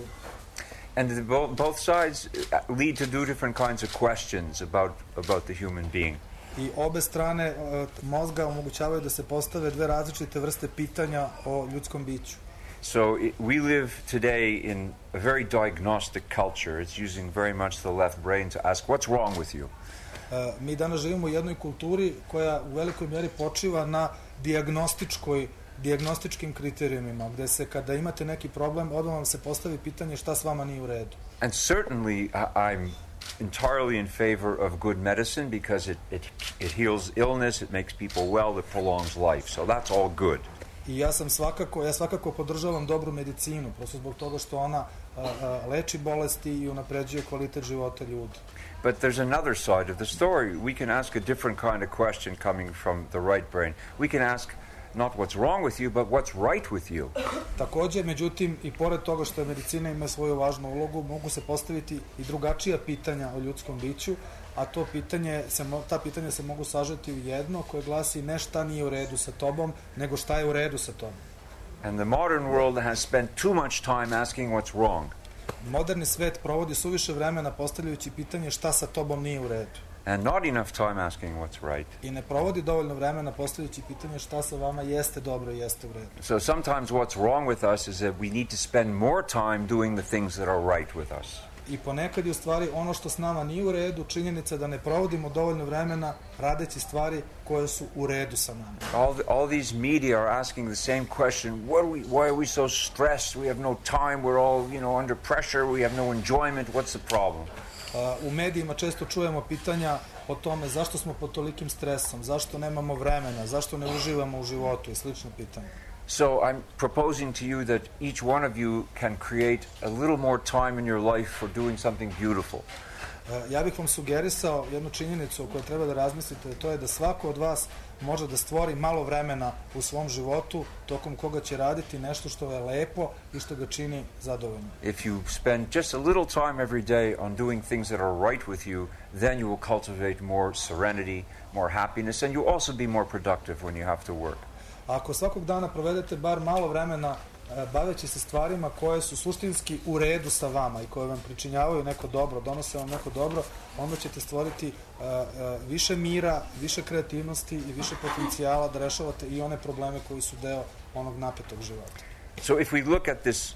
And the, both, both sides lead to two different kinds of questions about about the human being. I obe strane uh, mozga omogućavaju da se postave dve različite vrste pitanja o ljudskom biću. So it, we live today in a very diagnostic culture. It's using very much the left brain to ask what's wrong with you. Uh, mi danas živimo u jednoj kulturi koja u velikoj mjeri počiva na dijagnostičkoj, dijagnostičkim kriterijumima, gde se kada imate neki problem, odmah vam se postavi pitanje šta s vama nije u redu. And certainly I'm entirely in favor of good medicine because it, it, it heals illness, it makes people well, it prolongs life. So that's all good. I ja sam svakako, ja svakako podržavam dobru medicinu, prosto zbog toga što ona a, a, leči bolesti i unapređuje kvalitet života ljudi. But there's another side of the story. We can ask a different kind of question coming from the right brain. We can ask not what's wrong with you, but what's right with you. Također, međutim, i pored toga što je medicina ima svoju važnu ulogu, mogu se postaviti i drugačija pitanja o ljudskom biću, a to pitanje se, ta pitanja se mogu sažeti u jedno koje glasi ne šta nije u redu sa tobom, nego šta je u redu sa tobom. And the modern world has spent too much time asking what's wrong. Moderni svet provodi suviše vremena postavljajući pitanje šta sa tobom nije u redu. And not enough time asking what's right. I ne provodi dovoljno vremena postavljajući pitanje šta sa vama jeste dobro i jeste u redu. So sometimes what's wrong with us is that we need to spend more time doing the things that are right with us. I ponekad je u stvari ono što s nama nije u redu, činjenica da ne provodimo dovoljno vremena radeći stvari koje su u redu sa nama. All, the, all these media are asking the same question, what are we, why are we so stressed, we have no time, we're all, you know, under pressure, we have no enjoyment, what's the problem? Uh, u medijima često čujemo pitanja o tome zašto smo pod tolikim stresom, zašto nemamo vremena, zašto ne uživamo u životu i slično pitanje. So I'm proposing to you that each one of you can create a little more time in your life for doing something beautiful. Uh, ja bih vam sugerisao jednu činjenicu o kojoj treba da razmislite, to je da svako od vas može da stvori malo vremena u svom životu tokom koga će raditi nešto što je lepo i što ga čini zadovoljnim. If you spend just a little time every day on doing things that are right with you, then you will cultivate more serenity, more happiness, and you also be more productive when you have to work. Ako svakog dana provedete bar malo vremena baveći se stvarima koje su suštinski u redu sa vama i koje vam pričinjavaju neko dobro, donose vam neko dobro, onda ćete stvoriti uh, uh, više mira, više kreativnosti i više potencijala da rešavate i one probleme koji su deo onog napetog života. So if we look at this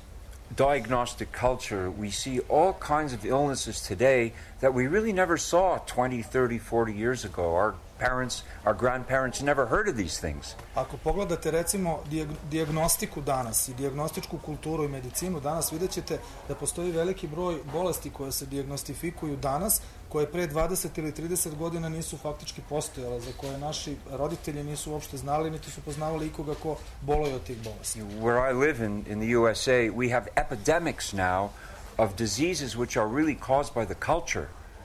diagnostic culture, we see all kinds of illnesses today that we really never saw twenty, thirty, forty years ago. Our parents, our grandparents never heard of these things. Ako pogledate recimo dijagnostiku danas i dijagnostičku kulturu i medicinu danas, vidjet ćete da postoji veliki broj bolesti koje se dijagnostifikuju danas, koje pre dvadeset ili trideset godina nisu faktički postojale, za koje naši roditelji nisu uopšte znali, niti su poznavali ikoga ko boluje od tih bolesti. Where I live in, in the U S A, we have epidemics now of diseases which are really caused by the culture.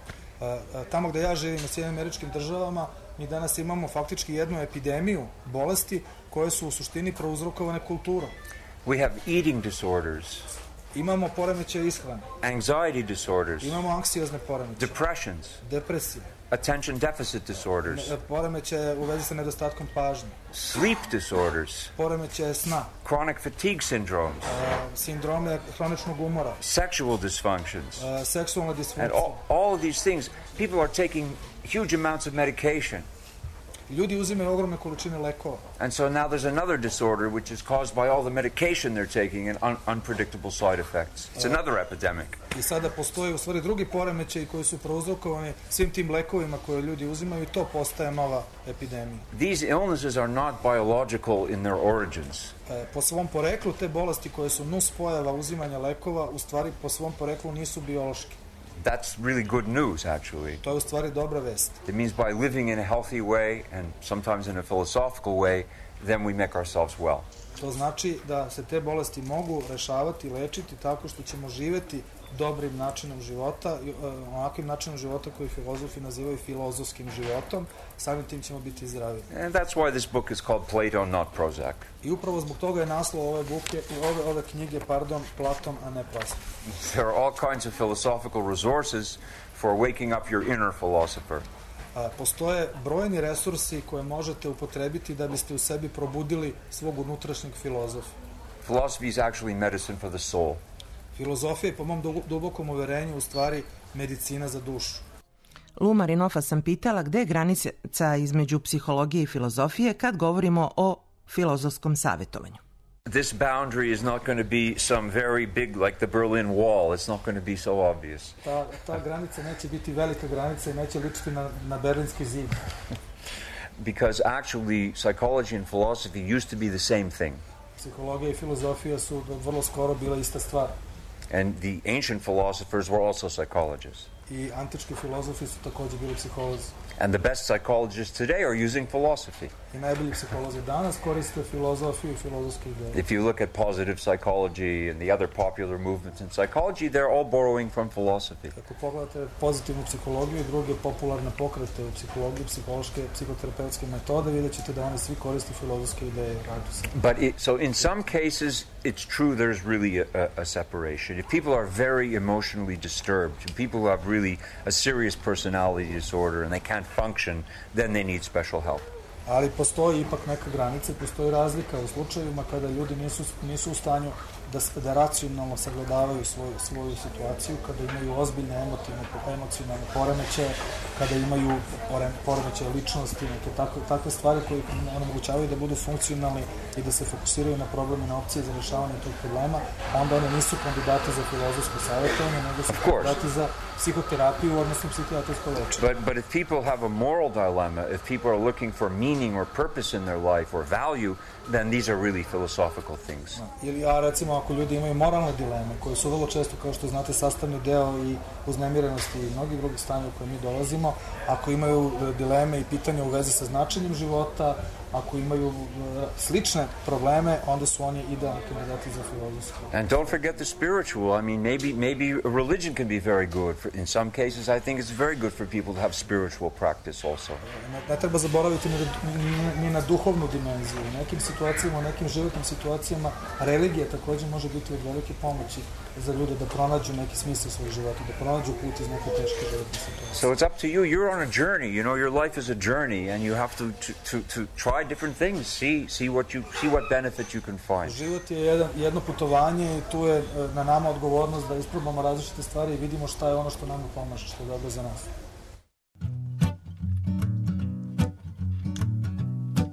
Tamo gde ja živim u Sjedinjenim Američkim Državama, mi danas imamo faktički jednu epidemiju bolesti koje su u suštini prouzrokovane kulturom. We have eating disorders. Imamo poremećaje ishrane. Anxiety disorders. Imamo anksiozne poremećaje. Depressions. Depresije. Attention deficit disorders. Poremećaje u vezi sa nedostatkom pažnje. Sleep disorders. Poremećaje sna. Chronic fatigue syndromes. Uh, sindrome hroničnog umora. Sexual dysfunctions. Uh, seksualne disfunkcije. And all, all of these things, people are taking huge amounts of medication. Ljudi uzimaju ogromne količine lekova. And so now there's another disorder which is caused by all the medication they're taking and un unpredictable side effects. It's another epidemic. I sada postoje u stvari drugi poremećaji koji su prouzrokovani svim tim lekovima koje ljudi uzimaju i to postaje nova epidemija. These illnesses are not biological in their origins. Po svom poreklu te bolesti koje su nus pojava uzimanja lekova u stvari po svom poreklu nisu biološki. That's really good news, actually. To je u stvari dobra vest. It means by living in a healthy way and sometimes in a philosophical way, then we make ourselves well. To znači da se te bolesti mogu rešavati, lečiti tako što ćemo živeti dobrim načinom života, onakvim načinom života koji filozofi nazivaju filozofskim životom, samim tim ćemo biti zdravi. And that's why this book is called Plato, not Prozac. I upravo zbog toga je naslov ove buke, ove, ove knjige, pardon, Platon, a ne Prozac. There are all kinds of philosophical resources for waking up your inner philosopher. Postoje brojni resursi koje možete upotrebiti da biste u sebi probudili svog unutrašnjeg filozofa. Philosophy is actually medicine for the soul. Filozofija je po mom dubokom uverenju u stvari medicina za dušu. Lu Marinofa sam pitala gde je granica između psihologije i filozofije kad govorimo o filozofskom savjetovanju. This boundary is not going to be some very big, like the Berlin Wall. It's not going to be so obvious. Ta, ta granica neće biti velika granica i neće ličiti na, na berlinski zid. Because actually psychology and philosophy used to be the same thing. Psihologija i filozofija su vrlo skoro bila ista stvar. And the ancient philosophers were also psychologists. I antički filozofi su također bili psiholozi. And the best psychologists today are using philosophy. I najbolji psiholozi danas koriste filozofiju i filozofske ideje. If you look at positive psychology and the other popular movements in psychology, they're all borrowing from philosophy. Ako pogledate pozitivnu psihologiju i druge popularne pokrete u psihologiji, psihološke, psihoterapeutske metode, vidjet ćete da oni svi koriste filozofske ideje. But it, so in some cases, it's true there's really a, a separation. If people are very emotionally disturbed, if people who have really a serious personality disorder and they can't function, then they need special help. Ali postoji ipak neka granica, postoji razlika u slučajevima kada ljudi nisu, nisu u stanju da, da racionalno sagledavaju svoju, svoju situaciju, kada imaju ozbiljne emotivne, emocionalne poremećaje, kada imaju poremećaje ličnosti, neke takve, takve stvari koje onemogućavaju da budu funkcionalni i da se fokusiraju na probleme, na opcije za rješavanje tog problema, onda oni nisu kandidati za filozofsko savjetovanje, nego su kandidati za psihoterapiju, odnosno psihijatrijsko lečenje. But, but if people have a moral dilemma, if people are looking for meaning or purpose in their life or value, then these are really philosophical things. Ili, a recimo, ako ljudi imaju moralne dileme, koje su vrlo često, kao što znate, sastavni deo i uznemirenosti i mnogih drugih stanja u koje mi dolazimo, ako imaju dileme i pitanja u vezi sa značenjem života, ako imaju slične probleme, onda su oni idealni kandidati za filozofiju. And don't forget the spiritual. I mean, maybe maybe religion can be very good. For, in some cases, I think it's very good for people to have spiritual practice also. Ne, ne treba zaboraviti ni, ni, ni na duhovnu dimenziju. U nekim situacijama, u nekim životnim situacijama, religija također može biti od velike pomoći za ljude da pronađu neki smisao svog života, da pronađu put iz neke teške životne situacije. So it's up to you. You're on a journey. You know, your life is a journey, and you have to to to, to try different things. See see what you see what benefit you can find. Život je jedan, jedno putovanje i tu je na nama odgovornost da isprobamo različite stvari i vidimo šta je ono što nam pomaže, što je dobro za nas.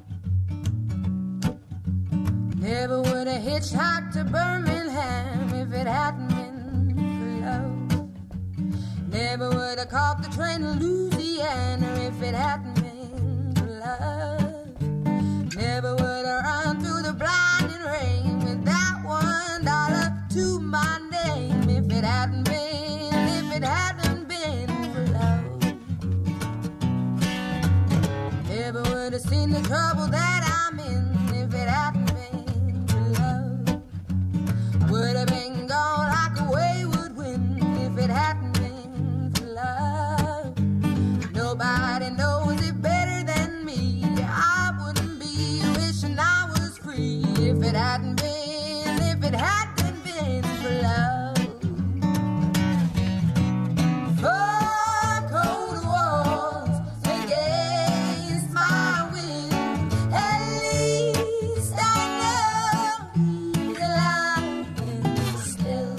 Never would have hitchhiked to Birmingham if if it hadn't been for love. Never would have caught the train to Louisiana if it hadn't been for love. Never would have run through the blinding rain with that one dollar to my name if it hadn't been, if it hadn't been for love. Never would have seen the trouble that I'm in if it hadn't been for love. Would have been gone like a wayward wind if it hadn't been for love. Nobody knows it better than me. I wouldn't be wishing I was free if it hadn't been, if it hadn't been for love. Four cold walls against my will. At least I know he's alive and still.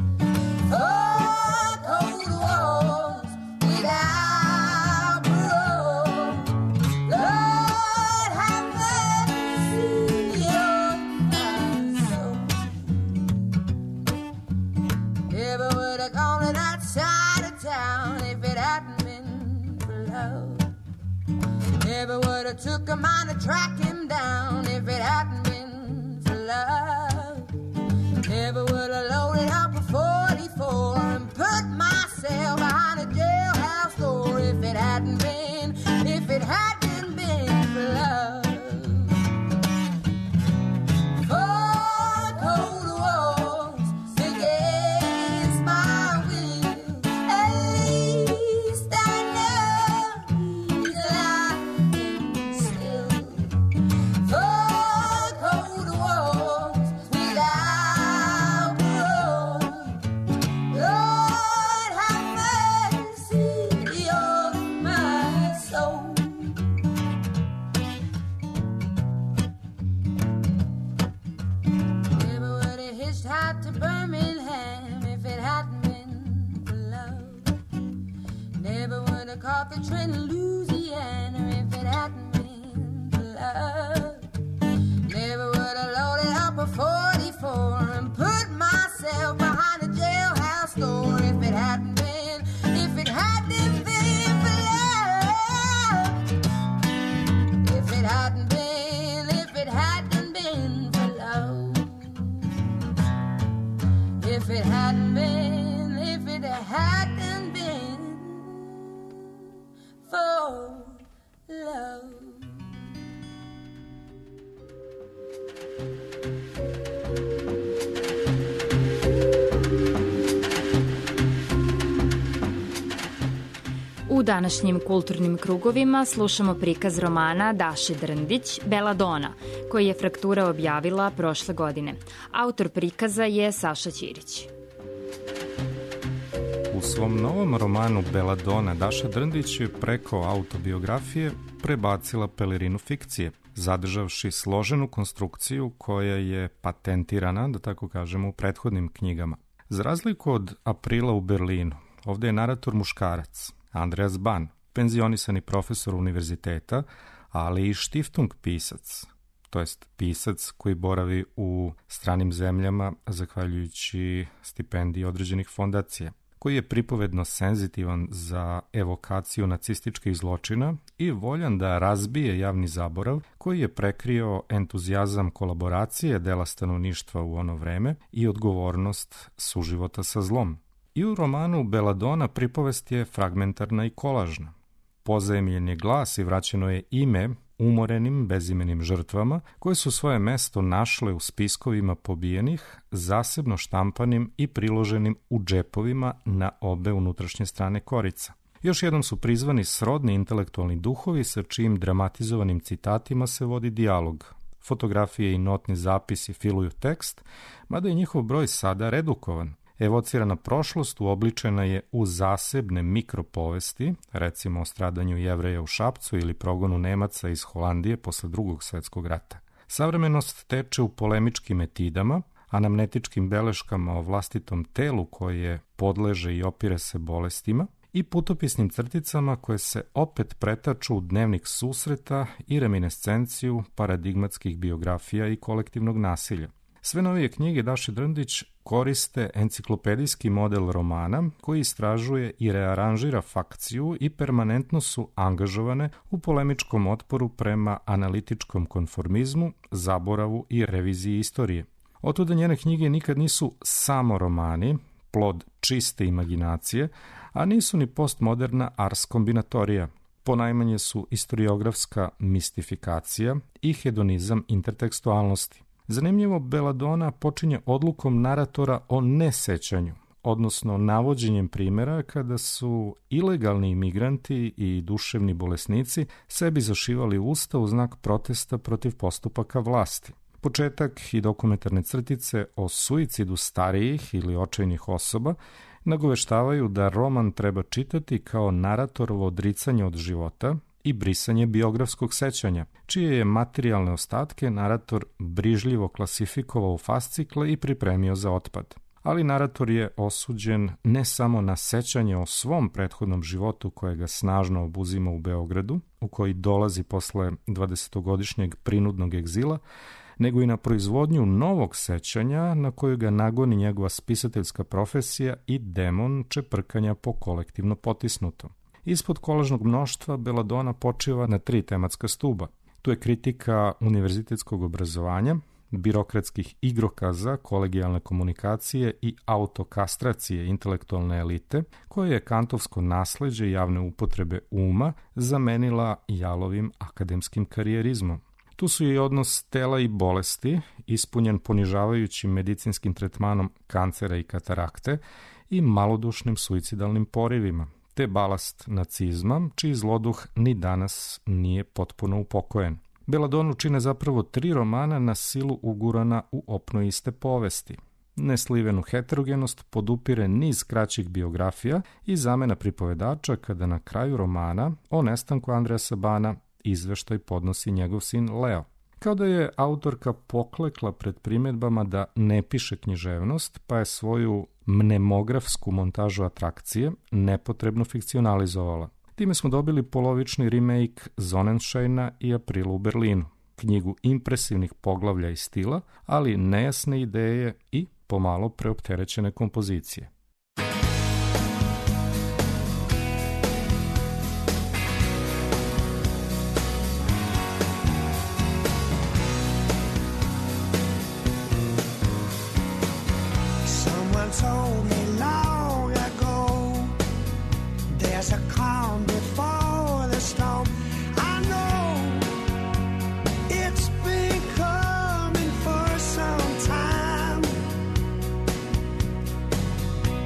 Four cold walls without parole. Lord have mercy on my soul. Never would have gone to that side of town if it hadn't been for love. Never would have took a mind to track him down if it hadn't been for love. Never would have loaded up a forty-four and put myself behind a jailhouse door if it hadn't been, if it hadn't been for love. Four cold walls against my will. At least I know he's alive and still. Four cold walls without parole. Lord have mercy on my soul. Never would have hitchhiked to Birmingham if it hadn't been for love. Never would have caught the train to Louisiana if it hadn't been for love. Never would have loaded up a forty-four and put myself behind a jailhouse door if it hadn't been, if it hadn't been for love. If it hadn't been, if it hadn't been for love. If it hadn't been, if it hadn't been for love. U današnjim kulturnim krugovima slušamo prikaz romana Daše Drndić, Beladona, koji je Fraktura objavila prošle godine. Autor prikaza je Saša Ćirić. U svom novom romanu Beladona Daša Drndić je preko autobiografije prebacila pelerinu fikcije, zadržavši složenu konstrukciju koja je patentirana, da tako kažemo, u prethodnim knjigama. Za razliku od Aprila u Berlinu, ovde je narator muškarac, Andreas Ban, penzionisani profesor univerziteta, ali i Stiftung pisac, to jest pisac koji boravi u stranim zemljama zahvaljujući stipendiji određenih fondacija, koji je pripovedno senzitivan za evokaciju nacističkih zločina i voljan da razbije javni zaborav koji je prekrio entuzijazam kolaboracije dela stanovništva u ono vreme i odgovornost suživota sa zlom. I u romanu Beladona pripovest je fragmentarna i kolažna. Pozajemljen je glas i vraćeno je ime umorenim bezimenim žrtvama koje su svoje mesto našle u spiskovima pobijenih, zasebno štampanim i priloženim u džepovima na obe unutrašnje strane korica. Još jednom su prizvani srodni intelektualni duhovi sa čijim dramatizovanim citatima se vodi dijalog. Fotografije i notni zapisi filuju tekst, mada je njihov broj sada redukovan. Evocirana prošlost uobličena je u zasebne mikropovesti, recimo o stradanju Jevreja u Šapcu ili progonu Nemaca iz Holandije posle drugog svetskog rata. Savremenost teče u polemičkim etidama, anamnetičkim beleškama o vlastitom telu koje podleže i opire se bolestima i putopisnim crticama koje se opet pretaču u dnevnik susreta i reminescenciju paradigmatskih biografija i kolektivnog nasilja. Sve novije knjige Daše Drndić koriste enciklopedijski model romana koji istražuje i rearanžira fakciju i permanentno su angažovane u polemičkom otporu prema analitičkom konformizmu, zaboravu i reviziji istorije. Otuda njene knjige nikad nisu samo romani, plod čiste imaginacije, a nisu ni postmoderna ars kombinatorija. Ponajmanje su istoriografska mistifikacija i hedonizam intertekstualnosti. Zanimljivo, Belladonna počinje odlukom naratora o nesećanju, odnosno navođenjem primjera kada su ilegalni imigranti i duševni bolesnici sebi zašivali usta u znak protesta protiv postupaka vlasti. Početak i dokumentarne crtice o suicidu starijih ili očajnih osoba nagoveštavaju da roman treba čitati kao naratorovo odricanje od života i brisanje biografskog sećanja, čije je materijalne ostatke narator brižljivo klasifikovao u fascikle i pripremio za otpad. Ali narator je osuđen ne samo na sećanje o svom prethodnom životu koje ga snažno obuzima u Beogradu, u koji dolazi posle dvadesetogodišnjeg prinudnog egzila, nego i na proizvodnju novog sećanja na koju ga nagoni njegova spisateljska profesija i demon čeprkanja po kolektivno potisnutom. Ispod kolažnog mnoštva Belladonna počiva na tri tematska stuba. Tu je kritika univerzitetskog obrazovanja, birokratskih igrokaza, kolegijalne komunikacije i autokastracije intelektualne elite, koje je kantovsko nasleđe javne upotrebe uma zamenila jalovim akademskim karijerizmom. Tu su i odnos tela i bolesti, ispunjen ponižavajućim medicinskim tretmanom kancera i katarakte i malodušnim suicidalnim porivima, te balast nacizma, čiji zloduh ni danas nije potpuno upokojen. Belladonu čine zapravo tri romana na silu ugurana u opno iste povesti. Neslivenu heterogenost podupire niz kraćih biografija i zamena pripovedača kada na kraju romana o nestanku Andreja Sabana izveštaj podnosi njegov sin Leo. Kao da je autorka poklekla pred primjedbama da ne piše književnost, pa je svoju mnemografsku montažu atrakcije nepotrebno fikcionalizovala. Time smo dobili polovični remake Sonnenscheina i Aprila u Berlinu, knjigu impresivnih poglavlja i stila, ali nejasne ideje i pomalo preopterećene kompozicije. Told me long ago there's a calm before the storm. I know it's been coming for some time.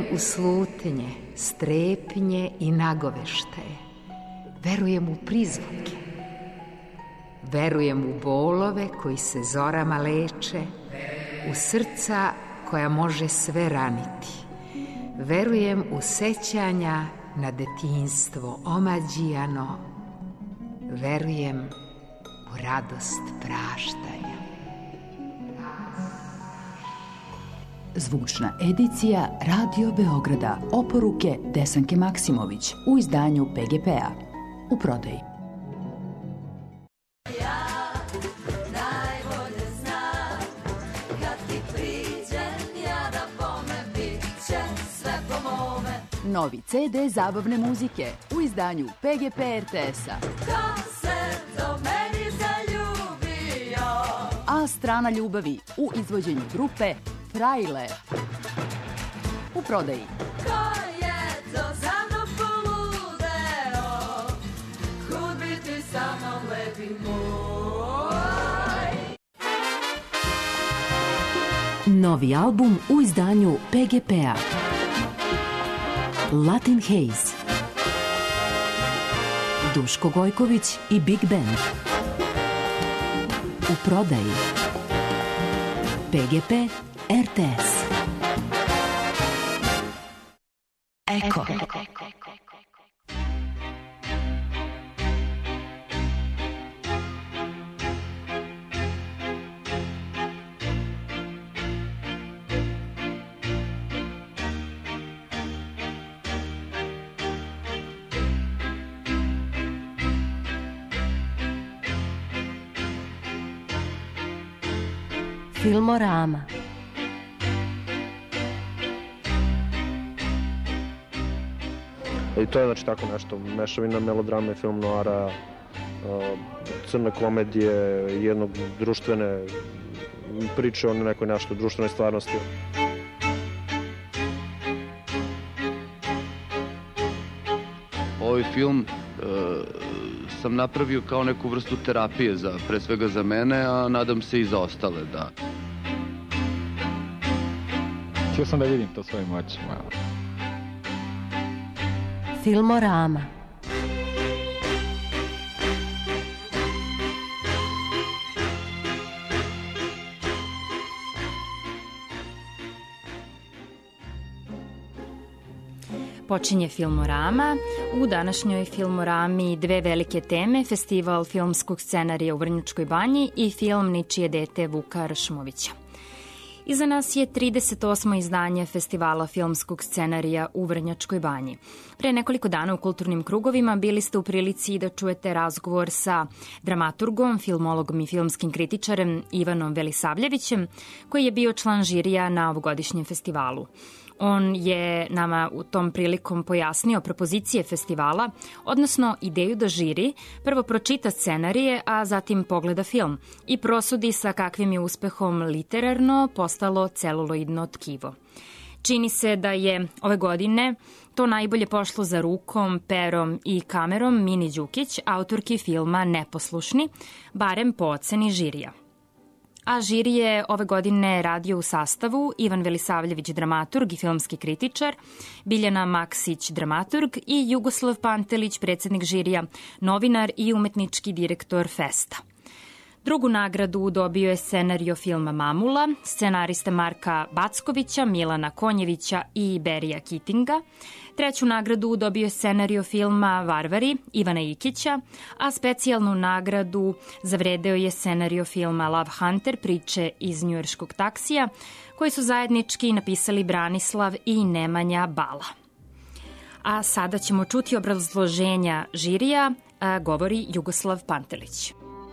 u slutnje, strepnje i nagoveštaje. Verujem u prizvuke. Verujem u bolove koji se zorama leče, u srca koja može sve raniti. Verujem u sećanja na detinjstvo omađijano. Verujem u radost praštanja. Zvučna edicija Radio Beograda, oporuke Desanke Maksimović u izdanju P G P-a. U prodaji. Novi C D zabavne muzike u izdanju P G P R T S-a. Ko se do meni zaljubio? A strana ljubavi u izvođenju grupe Frajle. U prodaji. Ko je to za mnom poludeo? Kud bi ti sa mnom lepi moj? Novi album u izdanju P G P-a. Latin Haze. Duško Gojković i Big Band. U prodaji. P G P R T S. Eko. Filmorama. I to je znači tako nešto, mešavina melodrame, film noara, crne komedije, jednog društvene priče o nekoj nešto društvenoj stvarnosti. Ovaj film e, sam napravio kao neku vrstu terapije, za, pre svega za mene, a nadam se i za ostale, da. Htio sam da vidim to svojim očima. Filmorama. Počinje Filmorama. U današnjoj Filmorami dve velike teme, festival filmskog scenarija u Vrnjačkoj Banji i film Ničije dete Vuka Ršmovića. Iza nas je trideset osmo izdanje festivala filmskog scenarija u Vrnjačkoj Banji. Pre nekoliko dana u kulturnim krugovima bili ste u prilici da čujete razgovor sa dramaturgom, filmologom i filmskim kritičarem Ivanom Velisavljevićem, koji je bio član žirija na ovogodišnjem festivalu. On je nama u tom prilikom pojasnio propozicije festivala, odnosno ideju da žiri prvo pročita scenarije, a zatim pogleda film i prosudi sa kakvim je uspehom literarno postalo celuloidno tkivo. Čini se da je ove godine to najbolje pošlo za rukom, perom i kamerom Mini Đukić, autorki filma Neposlušni, barem po oceni žirija. A žiri je ove godine radio u sastavu Ivan Velisavljević, dramaturg i filmski kritičar, Biljana Maksić, dramaturg i Jugoslav Pantelić, predsednik žirija, novinar i umetnički direktor Festa. Drugu nagradu dobio je scenario filma Mamula, scenariste Marka Backovića, Milana Konjevića i Berija Kitinga. Treću nagradu dobio je scenario filma Varvari Ivana Ikića, a specijalnu nagradu zavredeo je scenario filma Love Hunter, priče iz njujorškog taksija, koji su zajednički napisali Branislav i Nemanja Bala. A sada ćemo čuti obrazloženja žirija, govori Jugoslav Pantelić.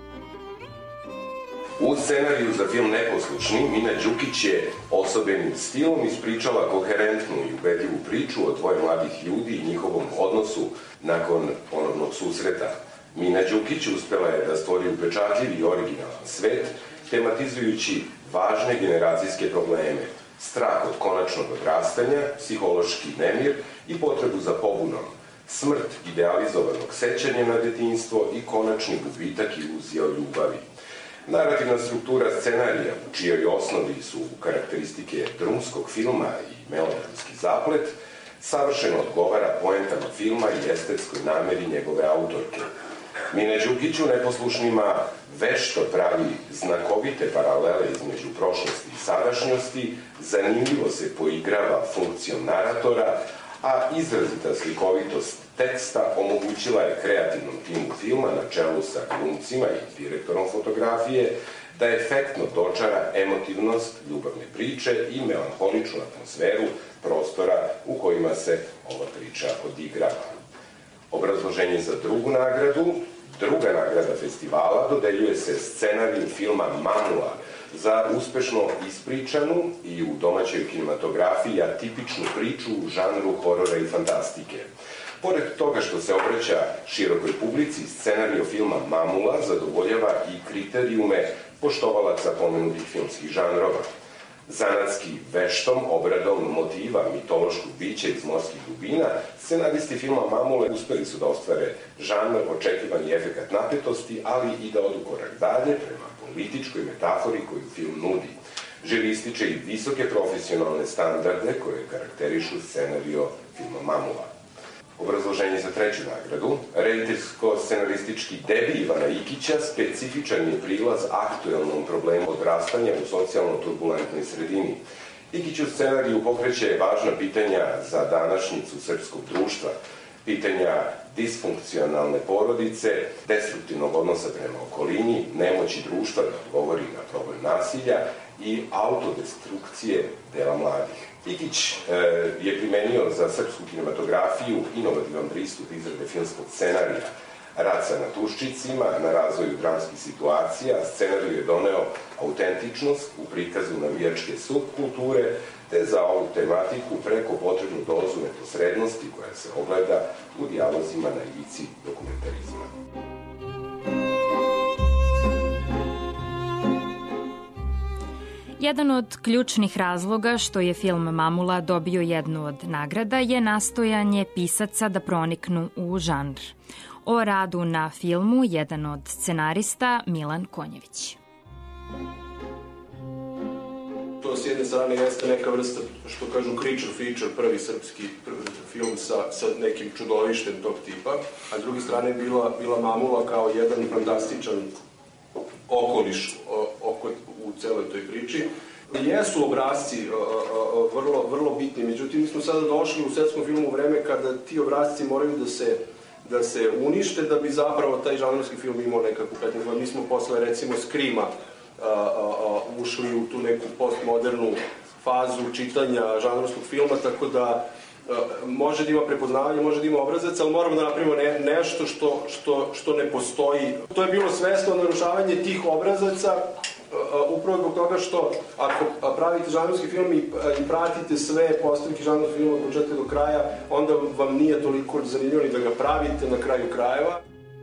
U scenariju za film Neposlušni Mina Đukić je osobenim stilom ispričala koherentnu i ubedljivu priču o dvoje mladih ljudi i njihovom odnosu nakon ponovnog susreta. Mina Đukić uspela je da stvori upečatljiv i originalan svet, tematizujući važne generacijske probleme, strah od konačnog odrastanja, psihološki nemir i potrebu za pobunom, smrt idealizovanog sećanja na detinjstvo i konačni gubitak iluzija o ljubavi. Narativna struktura scenarija, u čijoj osnovi su karakteristike drumskog filma i melodramski zaplet, savršeno odgovara poentama filma i estetskoj nameri njegove autorke. Mine Đukić u Neposlušnima vešto pravi znakovite paralele između prošlosti i sadašnjosti, zanimljivo se poigrava funkcijom naratora, a izrazita slikovitost teksta omogućila je kreativnom timu filma na čelu sa glumcima i direktorom fotografije da efektno dočara emotivnost ljubavne priče i melanholičnu atmosferu prostora u kojima se ova priča odigrava. Obrazloženje za drugu nagradu. Druga nagrada festivala dodeljuje se scenariju filma Mamula za uspešno ispričanu i u domaćoj kinematografiji atipičnu priču u žanru horora i fantastike. Pored toga što se obraća širokoj publici, scenariju filma Mamula zadovoljava i kriterijume poštovalaca pomenutih filmskih žanrova. Zanatski veštom obradom motiva mitološkog bića iz morskih dubina, scenaristi filma Mamule uspeli su da ostvare žanr, očekivani efekat napetosti, ali i da odu korak dalje prema političkoj metafori koju film nudi. Žiri ističe i visoke profesionalne standarde koje karakterišu scenario filma Mamula. Obrazloženje za treću nagradu. Rediteljsko-scenaristički debi Ivana Ikića specifičan je prilaz aktuelnom problemu odrastanja u socijalno turbulentnoj sredini. Ikić u scenariju pokreće važna pitanja za današnjicu srpskog društva, pitanja disfunkcionalne porodice, destruktivnog odnosa prema okolini, nemoći društva da odgovori na problem nasilja i autodestrukcije dela mladih. Ikić e, je primenio za srpsku kinematografiju inovativan pristup izrade filmskog scenarija, rad sa natuščicima na razvoju dramskih situacija, scenariju je doneo autentičnost u prikazu navijačke subkulture, te za ovu tematiku preko potrebnu dozu neposrednosti koja se ogleda u dijalozima na ivici dokumentarizma. Jedan od ključnih razloga što je film Mamula dobio jednu od nagrada je nastojanje pisaca da proniknu u žanr. O radu na filmu jedan od scenarista Milan Konjević. To s jedne strane jeste neka vrsta, što kažu, creature feature, prvi srpski film sa, sa nekim čudovištem tog tipa, a s druge strane je bila, bila Mamula kao jedan fantastičan okoliš oko, u celoj toj priči. Jesu obrazci vrlo, vrlo bitni, međutim mi smo sada došli u svetskom filmu u vreme kada ti obrazci moraju da se, da se unište da bi zapravo taj žanrovski film imao nekakvu petnju. Mi smo posle recimo Skrima ušli u tu neku postmodernu fazu čitanja žanrovskog filma, tako da može da ima prepoznavanje, može da ima obrazac, ali moramo da napravimo ne, nešto što, što, što ne postoji. To je bilo svesno narušavanje tih obrazaca, upravo zbog toga što ako pravite žanrovski film i, i pratite sve postavke žanrovskog filma od početka do kraja, onda vam nije toliko zanimljivo ni da ga pravite na kraju krajeva.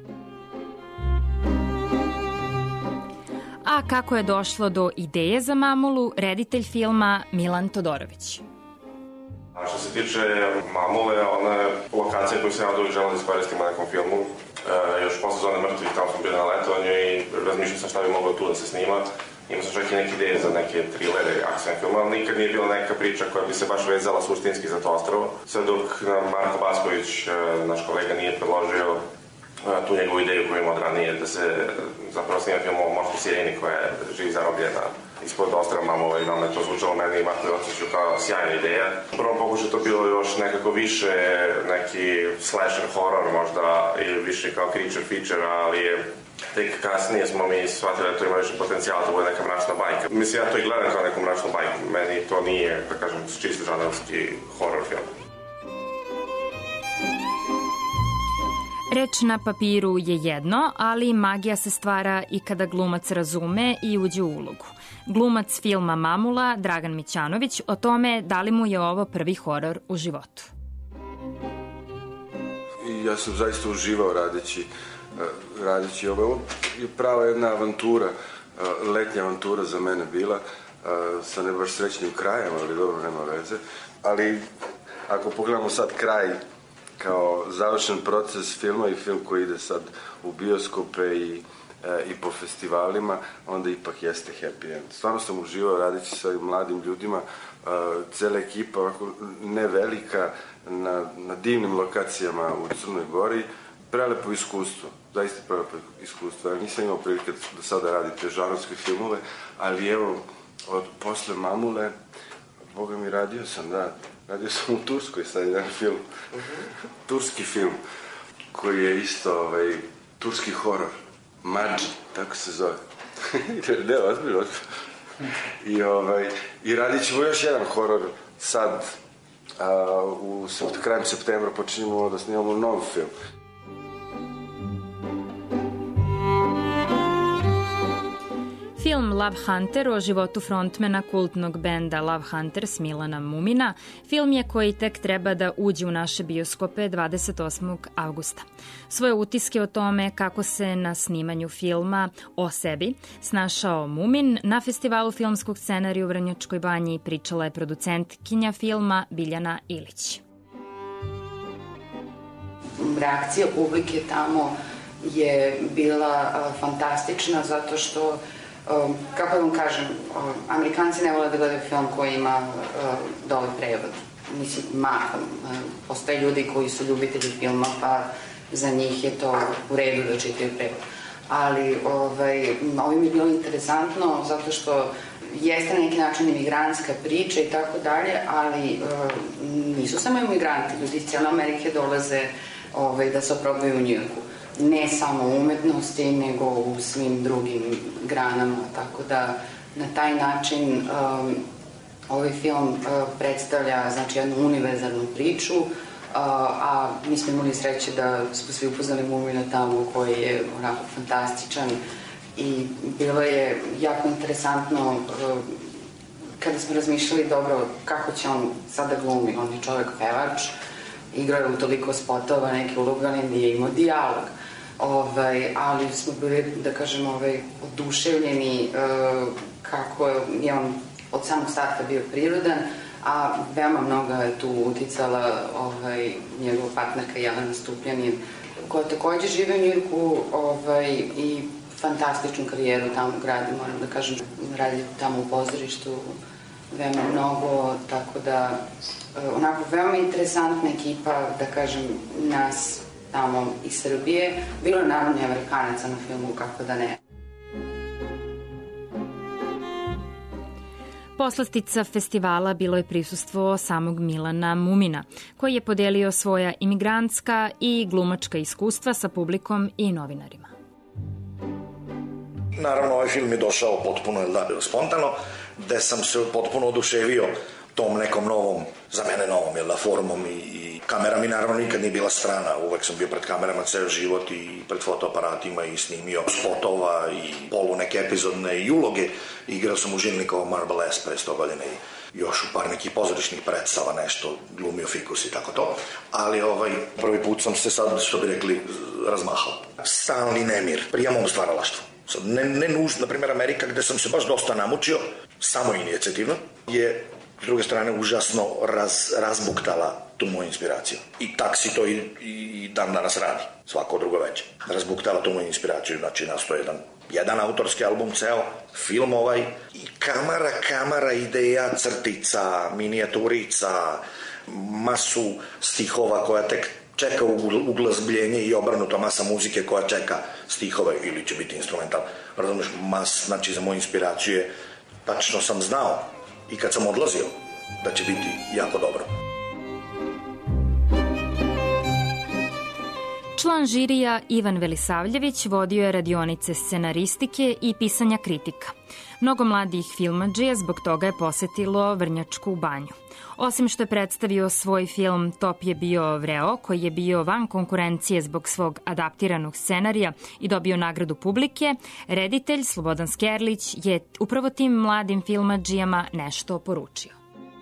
A kako je došlo do ideje za Mamulu, reditelj filma Milan Todorović. A što se tiče Mamule, ona je lokacija koju sam ja uvijek želeo da iskoristim u nekom filmu. E, još posle Zone mrtvih, tamo sam bio na letovanju i razmišljao sam šta bi moglo tu da se snima. Imao sam čak i neke ideje za neke trilere i akcijne filme, ali nikad nije bila neka priča koja bi se baš vezala suštinski za to ostrvo. Sve dok nam Marko Basković, naš kolega, nije predložio tu njegovu ideju koju ima od ranije, da se zapravo snima film o morskoj sireni koja živi zarobljena ispod ostrva Mamula i vam je to zvučalo meni i Marko Jociću kao sjajna ideja. U prvom pokušaju to bilo još nekako više neki slasher horror možda ili više kao creature feature, ali tek kasnije smo mi shvatili da to ima više potencijala da bude neka mračna bajka. Mislim, ja to i gledam kao neku mračnu bajku, meni to nije, da kažem, čisto žanrovski horror film. Reč na papiru je jedno, ali magija se stvara i kada glumac razume i uđe u ulogu. Glumac filma Mamula, Dragan Mićanović, o tome da li mu je ovo prvi horor u životu. I ja sam zaista uživao radeći, radeći ovo. Ovo je prava jedna avantura, letnja avantura za mene bila, sa ne baš srećnim krajem, ali dobro, nema veze. Ali ako pogledamo sad kraj kao završen proces filma i film koji ide sad u bioskope i i po festivalima, onda ipak jeste happy end. Stvarno sam uživao radeći sa mladim ljudima, cela ekipa, ovako ne velika, na, na divnim lokacijama u Crnoj Gori, prelepo iskustvo, zaista prelepo iskustvo. Ja nisam imao prilike do sada raditi žanrovske filmove, ali evo, od posle Mamule, Boga mi, radio sam, da, radio sam u Turskoj sad jedan film, turski film, koji je isto, ovaj, turski horor, Mađi, tako se zove. Ne, ozbiljno. I, ovaj, i radit ćemo još jedan horor sad, a, u sept, krajem septembra počinjemo da snimamo nov film. Film Love Hunter o životu frontmena kultnog benda Love Hunters Milana Mumina film je koji tek treba da uđe u naše bioskope dvadeset osmog avgusta. Svoje utiske o tome kako se na snimanju filma o sebi snašao Mumin na festivalu filmskog scenarija u Vrnjačkoj Banji pričala je producentkinja filma Biljana Ilić. Reakcija publike tamo je bila uh, fantastična zato što Um, kako da vam kažem, um, Amerikanci ne vole da gledaju film koji ima uh, dobar prevod. Mislim, mahom. Uh, postoje ljudi koji su ljubitelji filma, pa za njih je to u redu da čitaju prevod. Ali ovaj, ovim je bilo interesantno zato što jeste na neki način imigrantska priča i tako dalje, ali uh, nisu samo imigranti, ljudi iz cijele Amerike dolaze ovaj, da se oprobaju u Njujorku. Ne samo u umetnosti, nego u svim drugim granama, tako da na taj način um, ovaj film uh, predstavlja znači, jednu univerzalnu priču, uh, a mi smo imali sreće da smo svi upoznali Mumina tamo koji je onako fantastičan i bilo je jako interesantno uh, kada smo razmišljali dobro kako će on sada glumi, on je čovek pevač, igrao je u toliko spotova, neke uloge, ali nije imao dijalog. Ovaj, ali smo bili, da kažem, ovaj, oduševljeni uh, kako je on od samog starta bio prirodan, a veoma mnogo je tu uticala ovaj, njegova partnerka Jelena Stupljanin, koja takođe žive u Njujorku ovaj, i fantastičnu karijeru tamo gradi, moram da kažem, radi tamo u pozorištu veoma mnogo, tako da uh, onako veoma interesantna ekipa, da kažem, nas tamo iz Srbije. Bilo je naravno i Amerikanaca na filmu, kako da ne. Poslastica festivala bilo je prisustvo samog Milana Mumina, koji je podelio svoja imigrantska i glumačka iskustva sa publikom i novinarima. Naravno, ovaj film je došao potpuno, da, spontano, gde sam se potpuno oduševio tom nekom novom, za mene novom, jel da, formom i, i kamera mi naravno nikad nije bila strana, uvek sam bio pred kamerama ceo život i pred fotoaparatima i snimio spotova i polu neke epizodne i uloge. Igrao sam u Žilnikovom Marble S pre sto godine i još u par nekih pozorišnih predstava nešto, glumio fikus i tako to. Ali ovaj, prvi put sam se sad, što bi rekli, razmahao. Stalni nemir, prija mom stvaralaštvu. Sad, ne, ne nužno, na primjer Amerika, gde sam se baš dosta namučio, samo inicijativno, je s druge strane užasno raz, razbuktala tu moju inspiraciju. I taksi to i, i dan danas radi, svako drugo veće. Razbuktala tu moju inspiraciju, znači nastoje jedan, jedan autorski album ceo, film ovaj, i kamara, kamara ideja, crtica, minijaturica, masu stihova koja tek čeka uglazbljenje i obrnuto, masa muzike koja čeka stihove ili će biti instrumental. Razumeš, mas, znači za moju inspiraciju je, tačno sam znao i kad sam odlazio da će biti jako dobro. Član žirija Ivan Velisavljević vodio je radionice scenaristike i pisanja kritika. Mnogo mladih filmadžija zbog toga je posetilo Vrnjačku Banju. Osim što je predstavio svoj film Top je bio vreo, koji je bio van konkurencije zbog svog adaptiranog scenarija i dobio nagradu publike, reditelj Slobodan Skerlić je upravo tim mladim filmadžijama nešto poručio.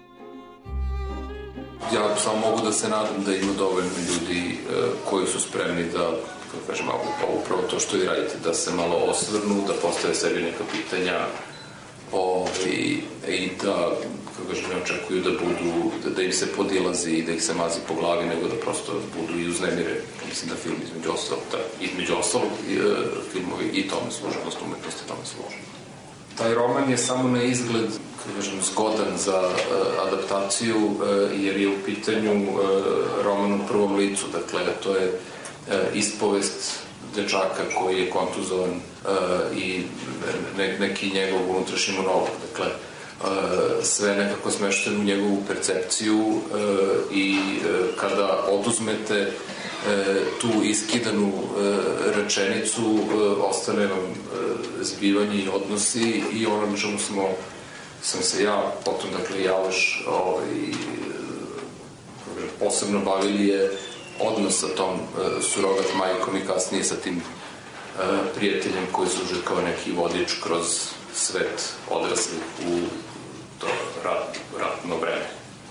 Ja samo mogu da se nadam da ima dovoljno ljudi koji su spremni da, kako kažem, upravo to što i radite, da se malo osvrnu, da postave sebi neka pitanja Ove, i da, kako kažem, ne očekuju da budu, da, da im se podilazi i da ih se mazi po glavi, nego da prosto budu i uznemire. Mislim da film između ostalog, da, između ostalog i, e, filmovi i tome služe, odnosno umetnosti tome služe. Taj roman je samo na izgled, kako kažem, zgodan za e, adaptaciju, e, jer je u pitanju e, roman u prvom licu, dakle, to je e, ispovest dečaka koji je kontuzovan uh, i ne, neki njegov unutrašnji monolog. Dakle, uh, sve nekako smešteno u njegovu percepciju uh, i uh, kada oduzmete uh, tu iskidanu uh, rečenicu, uh, ostane vam uh, zbivanje i odnosi i ono na čemu smo, sam se ja, potom, dakle, Jaloš, ovaj, uh, posebno bavili je odnos sa tom uh, surogat majkom i kasnije sa tim uh, prijateljem koji služe kao neki vodič kroz svet odraslih u to rat, ratno vreme.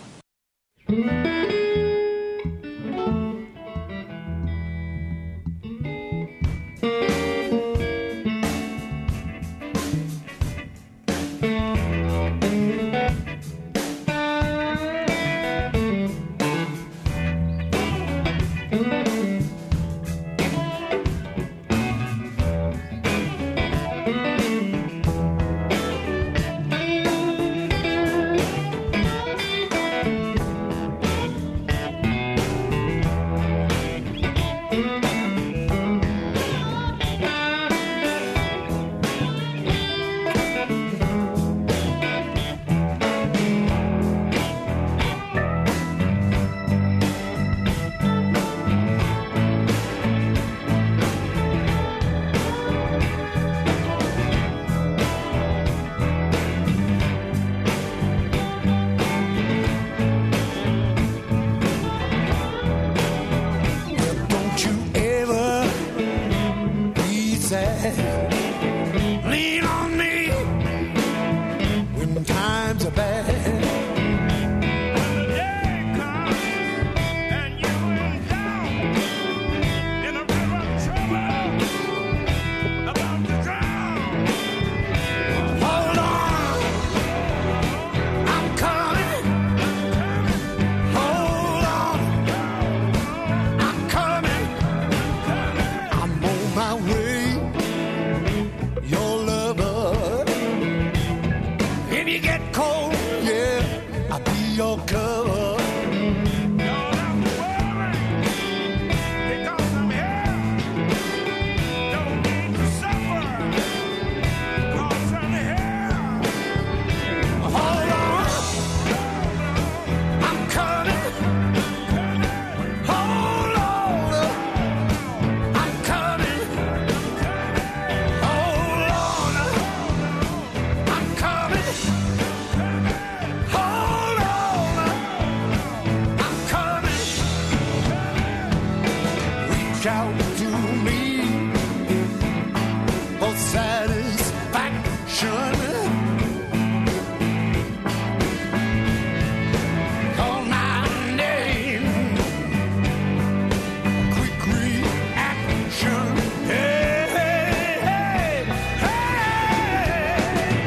Lean on me when times are bad. When the day comes and you're down in a river of trouble, about to drown. Hold on, I'm coming. Hold on, I'm coming. I'm on my way. Your lover. If you get cold, yeah, I'll be your cover. Don't have to worry, because I'm here. Don't need to suffer, because I'm here. Hold on, I'm coming. Hold on, I'm coming. Hold on, I'm coming. Hold on, I'm coming. Reach out to me for satisfaction. Call my name. Quick reaction. Hey, hey, hey, hey.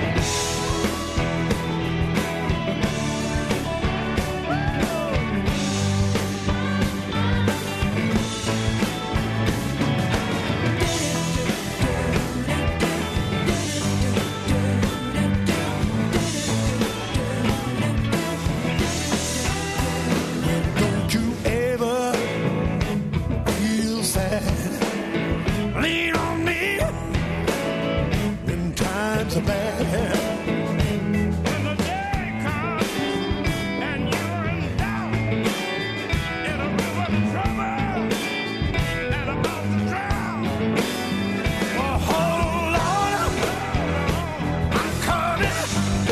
Don't you ever feel sad? Lean on me when times are bad. When the day comes and you're in doubt, in a river of trouble and about to drown. Well, hold on, I'm coming.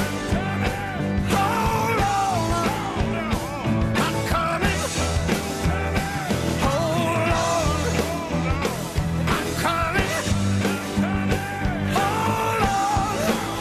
Hold on, I'm coming. Hold on, I'm coming. Hold on,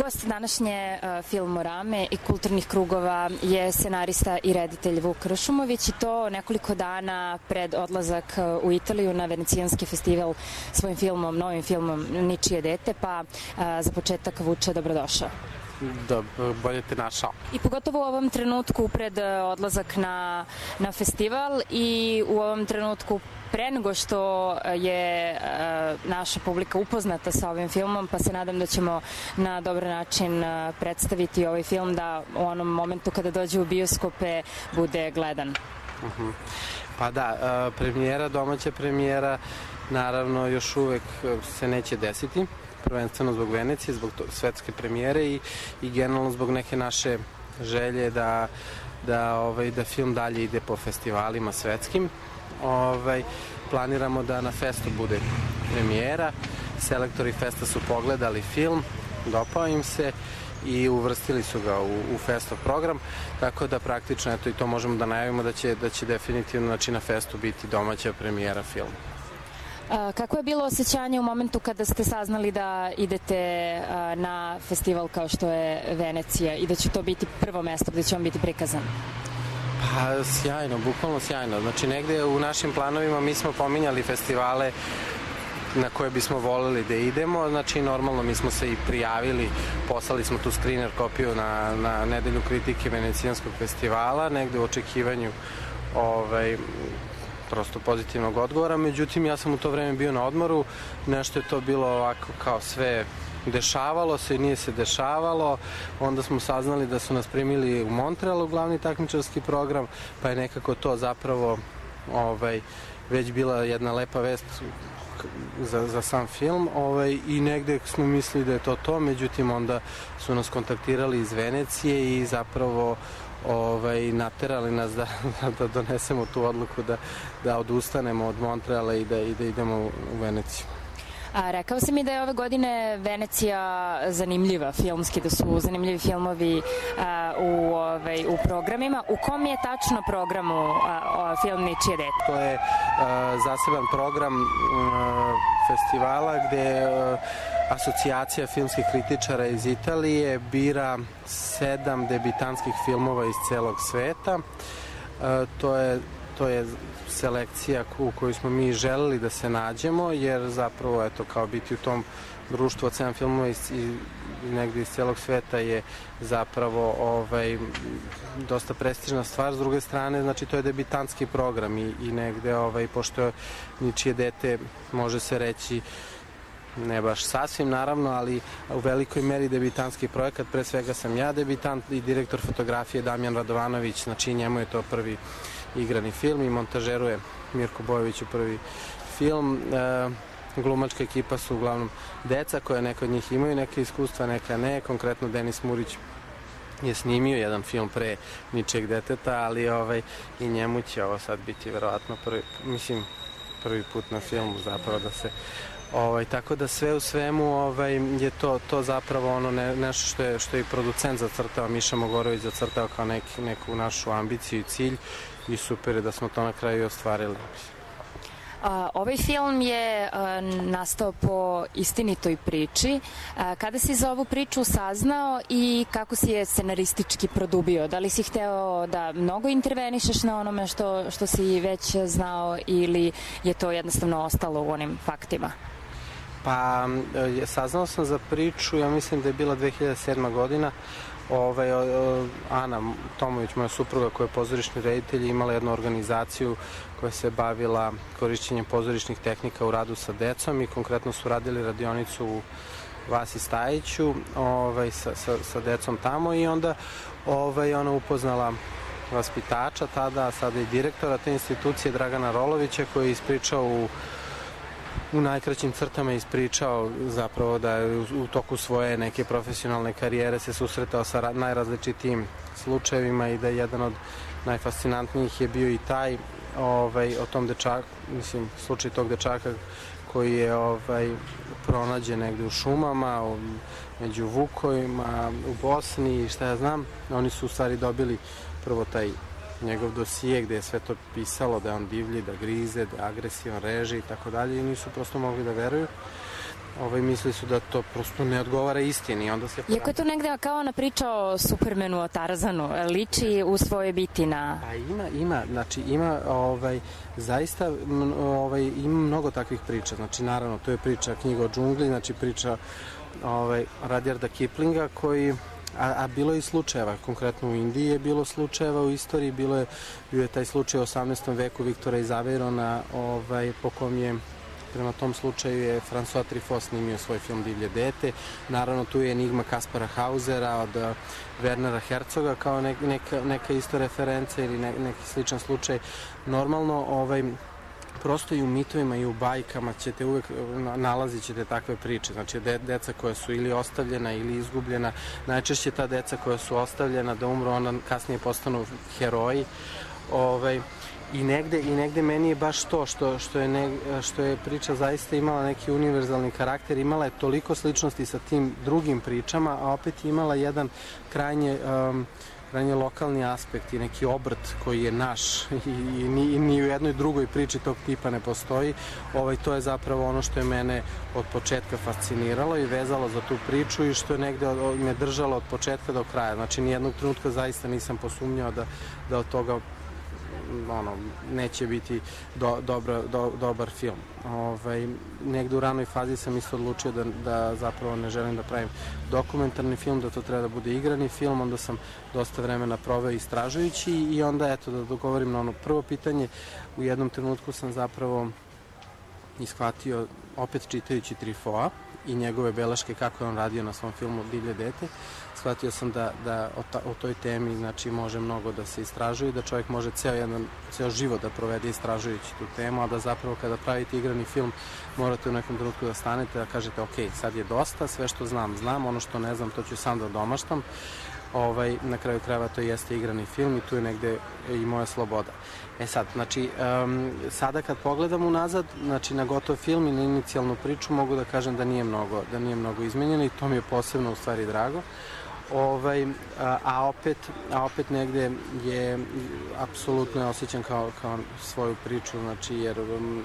Gost današnje uh, Filmorame i kulturnih krugova je scenarista i reditelj Vuk Kršumović i to nekoliko dana pred odlazak uh, u Italiju na Venecijanski festival svojim filmom, novim filmom Ničije dete, pa uh, za početak Vuče, dobrodošao. Dobro, bolje te našao. I pogotovo u ovom trenutku pred odlazak na, na festival i u ovom trenutku pre nego što je e, naša publika upoznata sa ovim filmom, pa se nadam da ćemo na dobar način e, predstaviti ovaj film da u onom momentu kada dođe u bioskope bude gledan. Uh-huh. Pa da, e, premijera, domaća premijera, naravno još uvek se neće desiti, prvenstveno zbog Venecije, zbog to, svetske premijere i, i generalno zbog neke naše želje da, da, ovaj, da film dalje ide po festivalima svetskim. Ovaj, planiramo da na festu bude premijera. Selektori festa su pogledali film, dopao im se i uvrstili su ga u, u festov program, tako da praktično eto, i to možemo da najavimo da će, da će definitivno znači, na festu biti domaća premijera filma. A, kako je bilo osjećanje u momentu kada ste saznali da idete a, na festival kao što je Venecija i da će to biti prvo mesto gde će on biti prikazan? Pa sjajno, bukvalno sjajno. Znači negde u našim planovima mi smo pominjali festivale na koje bismo voleli da idemo, znači normalno mi smo se i prijavili, poslali smo tu screener kopiju na, na nedelju kritike Venecijanskog festivala, negde u očekivanju ovaj, prosto pozitivnog odgovora, međutim ja sam u to vreme bio na odmoru, nešto je to bilo ovako kao sve dešavalo se i nije se dešavalo, onda smo saznali da su nas primili u Montrealu glavni takmičarski program, pa je nekako to zapravo ovaj, već bila jedna lepa vest za, za sam film ovaj, i negde smo mislili da je to to, međutim onda su nas kontaktirali iz Venecije i zapravo ovaj, naterali nas da, da donesemo tu odluku da, da odustanemo od Montreala i da, i da idemo u Veneciju. A, rekao si mi da je ove godine Venecija zanimljiva filmski, da su zanimljivi filmovi a, u, ovaj, u programima. U kom je tačno programu a, a, film Ničije dete? To je a, zaseban program a, festivala gde a, Asocijacija filmskih kritičara iz Italije bira sedam debitanskih filmova iz celog sveta. A, to je to je selekcija u kojoj smo mi želeli da se nađemo, jer zapravo, eto, kao biti u tom društvu od sedam filmova iz, iz, negde iz celog sveta je zapravo ovaj, dosta prestižna stvar. S druge strane, znači, to je debitantski program i, i negde, ovaj, pošto je Ničije dete, može se reći, ne baš sasvim naravno, ali u velikoj meri debitanski projekat, pre svega sam ja debitant i direktor fotografije Damjan Radovanović, znači njemu je to prvi igrani film i montažeruje Mirko Bojović u prvi film. E, glumačka ekipa su uglavnom deca koja neka od njih imaju neke iskustva, neka ne. Konkretno Denis Murić je snimio jedan film pre Ničijeg deteta, ali ovaj, i njemu će ovo sad biti verovatno prvi, mislim, prvi put na filmu zapravo da se Ovaj, tako da sve u svemu ovaj, je to, to zapravo ono ne, nešto što je, što je i producent zacrtao, Miša Mogorović zacrtao kao nek, neku našu ambiciju i cilj i super je da smo to na kraju ostvarili. A, ovaj film je a, nastao po istinitoj priči. A, kada si za ovu priču saznao i kako si je scenaristički produbio? Da li si hteo da mnogo intervenišeš na onome što, što si već znao ili je to jednostavno ostalo u onim faktima? Pa, saznao sam za priču, ja mislim da je bila dve hiljade sedma godina. Ovaj, Ana Tomović, moja supruga koja je pozorišni reditelj, imala jednu organizaciju koja se bavila korišćenjem pozorišnih tehnika u radu sa decom i konkretno su radili radionicu u Vasi Stajiću ovaj, sa, sa, sa decom tamo i onda ovaj, ona upoznala vaspitača tada, a sada i direktora te institucije Dragana Rolovića koji je ispričao u u najkraćim crtama ispričao zapravo da je u toku svoje neke profesionalne karijere se susretao sa najrazličitijim slučajevima i da je jedan od najfascinantnijih je bio i taj ovaj, o tom dečaku, mislim, slučaj tog dečaka koji je ovaj, pronađen negde u šumama, u, među vukovima, u Bosni i šta ja znam. Oni su u stvari dobili prvo taj njegov dosije gde je sve to pisalo da je on divlji, da grize, da je agresivan, reži i tako dalje i nisu prosto mogli da veruju. ovaj, mislili su da to prosto ne odgovara istini. Onda se Iako je to negde kao ona priča o Supermanu, o Tarzanu, liči u svojoj biti na... Pa ima, ima, znači ima ovaj, zaista ovaj, ima mnogo takvih priča, znači naravno to je priča knjiga o džungli, znači priča ovaj, Rudyarda Kiplinga koji, a, a bilo je i slučajeva, konkretno u Indiji je bilo slučajeva u istoriji, bilo je, bio je taj slučaj u osamnaestom veku Viktora iz Aveirona, ovaj, po kom je prema tom slučaju je François Truffaut snimio svoj film Divlje dete. Naravno, tu je enigma Kaspara Hausera od Wernera Herzoga kao ne, neka, neka isto referenca ili ne, neki sličan slučaj. Normalno, ovaj, prosto i u mitovima i u bajkama ćete uvek nalazit ćete takve priče. Znači, de, deca koja su ili ostavljena ili izgubljena, najčešće ta deca koja su ostavljena da umru, ona kasnije postanu heroji. Ovaj, I negde, I negde meni je baš to što, što, je ne, što je priča zaista imala neki univerzalni karakter, imala je toliko sličnosti sa tim drugim pričama, a opet je imala jedan krajnje, um, krajnje lokalni aspekt i neki obrt koji je naš i, i, ni, i ni u jednoj drugoj priči tog tipa ne postoji. Ovaj, to je zapravo ono što je mene od početka fasciniralo i vezalo za tu priču i što je negde od, me držalo od početka do kraja. Znači, nijednog trenutka zaista nisam posumnjao da, da od toga ono, neće biti do, dobra, do, dobar film. Ovaj, negde u ranoj fazi sam isto odlučio da, da zapravo ne želim da pravim dokumentarni film, da to treba da bude igrani film, onda sam dosta vremena proveo istražujući i onda, eto, da dogovorim na ono prvo pitanje, u jednom trenutku sam zapravo ishvatio, opet čitajući Truffaut i njegove beleške kako je on radio na svom filmu Divlje dete, shvatio sam da, da o, ta, o toj temi znači, može mnogo da se istražuje i da čovjek može ceo, jedan, ceo život da provede istražujući tu temu, a da zapravo kada pravite igrani film morate u nekom trenutku da stanete da kažete ok, sad je dosta, sve što znam, znam, ono što ne znam to ću sam da domaštam. Ovaj, na kraju krajeva to jeste igrani film i tu je negde i moja sloboda. E sad, znači, um, sada kad pogledam unazad, znači na gotov film i na inicijalnu priču mogu da kažem da nije mnogo, da nije mnogo izmenjeno i to mi je posebno u stvari drago. Ovaj, a, a, opet, a opet negde je apsolutno je osjećam kao, kao svoju priču, znači jer,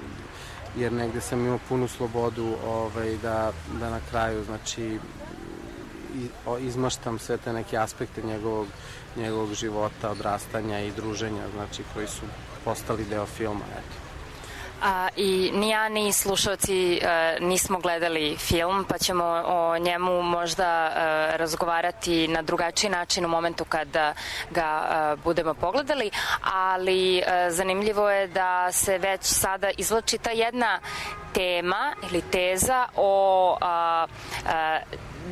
jer negde sam imao punu slobodu ovaj, da, da na kraju, znači, izmaštam sve te neke aspekte njegovog, njegovog života, odrastanja i druženja, znači koji su postali deo filma. Eto. A, I ni ja ni slušalci e, nismo gledali film, pa ćemo o njemu možda e, razgovarati na drugačiji način u momentu kada ga e, budemo pogledali, ali e, zanimljivo je da se već sada izvlači ta jedna tema ili teza o a, a,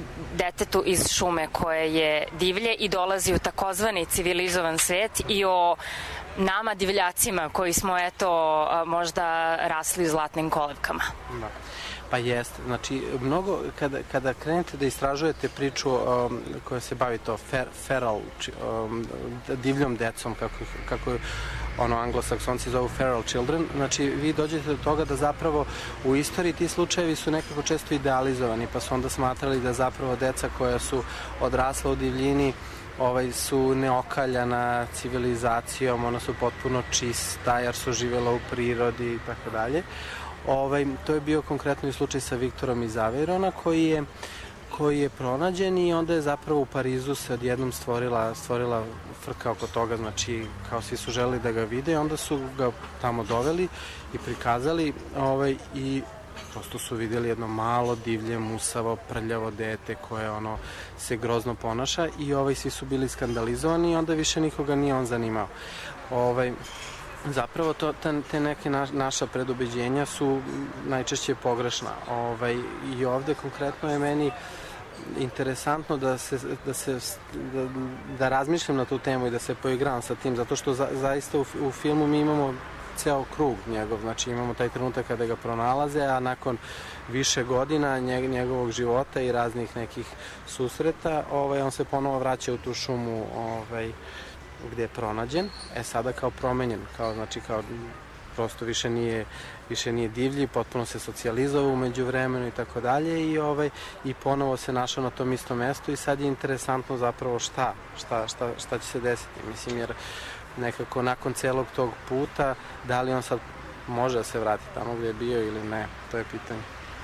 detetu iz šume koje je divlje i dolazi u takozvani civilizovan svet i o nama divljacima koji smo eto možda rasli u zlatnim kolevkama. Da. Pa jeste, znači mnogo kada, kada krenete da istražujete priču um, koja se bavi to fer, feral, um, divljom decom, kako, kako ono anglosaksonci zovu feral children, znači vi dođete do toga da zapravo u istoriji ti slučajevi su nekako često idealizovani, pa su onda smatrali da zapravo deca koja su odrasla u divljini ovaj, su neokaljana civilizacijom, ona su potpuno čista jer su živjela u prirodi i tako dalje. Ovaj, to je bio konkretno i slučaj sa Viktorom iz Aveirona koji je, koji je pronađen i onda je zapravo u Parizu se odjednom stvorila, stvorila frka oko toga, znači kao svi su želeli da ga vide i onda su ga tamo doveli i prikazali ovaj, i prosto su vidjeli jedno malo, divlje, musavo, prljavo dete koje ono se grozno ponaša i ovaj, svi su bili skandalizovani i onda više nikoga nije on zanimao. Ovaj, Zapravo to, te neke na, naša predubeđenja su najčešće pogrešna. Ovaj, I ovde konkretno je meni interesantno da, se, da, se, da, da razmišljam na tu temu i da se poigram sa tim, zato što za, zaista u, u filmu mi imamo ceo krug njegov, znači imamo taj trenutak kada ga pronalaze, a nakon više godina njeg, njegovog života i raznih nekih susreta, ovaj, on se ponovo vraća u tu šumu ovaj, gde je pronađen, e sada kao promenjen, kao, znači kao prosto više nije, više nije divlji, potpuno se socijalizovao umeđu vremenu i tako dalje i, ovaj, i ponovo se našao na tom istom mestu i sad je interesantno zapravo šta, šta, šta, šta će se desiti, mislim jer nekako nakon celog tog puta, da li on sad može da se vrati tamo gde je bio ili ne, to je pitanje.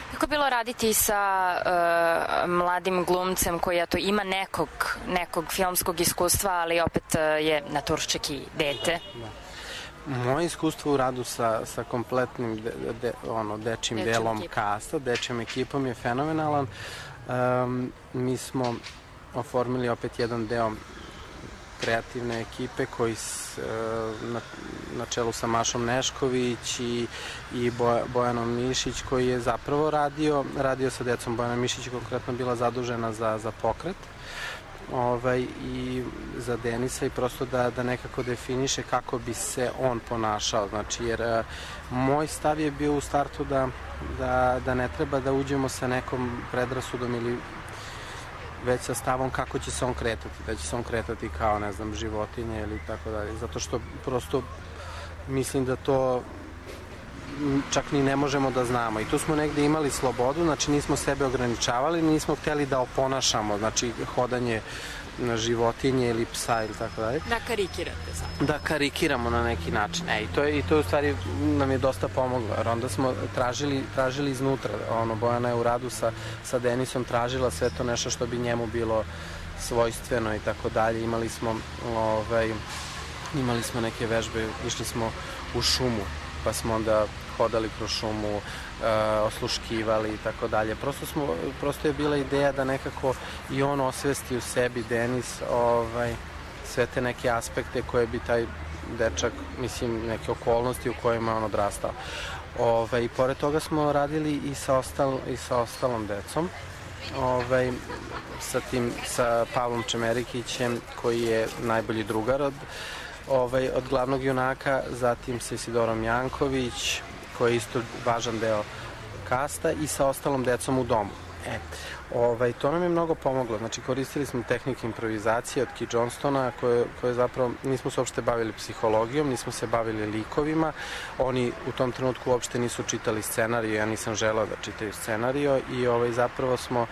Kako je bilo raditi sa uh, mladim glumcem koji eto, ima nekog, nekog filmskog iskustva, ali opet uh, je naturščeki dete? Da. Moje iskustvo u radu sa, sa kompletnim de, de, ono, dečim Dečim delom ekipom. kasta, dečjom ekipom je fenomenalan. Um, mi smo oformili opet jedan deo kreativne ekipe koji s, na, na čelu sa Mašom Nešković i, i Bojanom Mišić koji je zapravo radio, radio sa decom. Bojana Mišić je konkretno bila zadužena za, za pokret ovaj, i za Denisa i prosto da, da nekako definiše kako bi se on ponašao. Znači, jer a, moj stav je bio u startu da, da, da ne treba da uđemo sa nekom predrasudom ili već sa stavom kako će se on kretati, da će se on kretati kao, ne znam, životinje ili tako dalje, zato što prosto mislim da to čak ni ne možemo da znamo i tu smo negde imali slobodu, znači nismo sebe ograničavali, nismo hteli da oponašamo, znači hodanje na životinje ili psa ili tako dalje. Da karikirate sad. Da karikiramo na neki način. E, i to je, i to je u stvari nam je dosta pomoglo, jer onda smo tražili, tražili iznutra. Ono, Bojana je u radu sa, sa Denisom tražila sve to nešto što bi njemu bilo svojstveno i tako dalje. Imali smo, ovaj, imali smo neke vežbe, išli smo u šumu, pa smo onda hodali kroz šumu, Uh, osluškivali i tako dalje. Prosto, smo, prosto je bila ideja da nekako i on osvesti u sebi, Denis, ovaj, sve te neke aspekte koje bi taj dečak, mislim, neke okolnosti u kojima je on odrastao. Ovaj, i pored toga smo radili i sa, ostal, i sa ostalom decom. Ovaj, sa, tim, sa Pavlom Čemerikićem, koji je najbolji drugar od, ovaj, od glavnog junaka, zatim sa Isidorom Janković, koji je isto važan deo kasta i sa ostalom decom u domu. E, ovaj, to nam je mnogo pomoglo. Znači, koristili smo tehnike improvizacije od Key Johnstona, koje, koje zapravo nismo se uopšte bavili psihologijom, nismo se bavili likovima. Oni u tom trenutku uopšte nisu čitali scenariju, ja nisam želeo da čitaju scenariju i ovaj, zapravo smo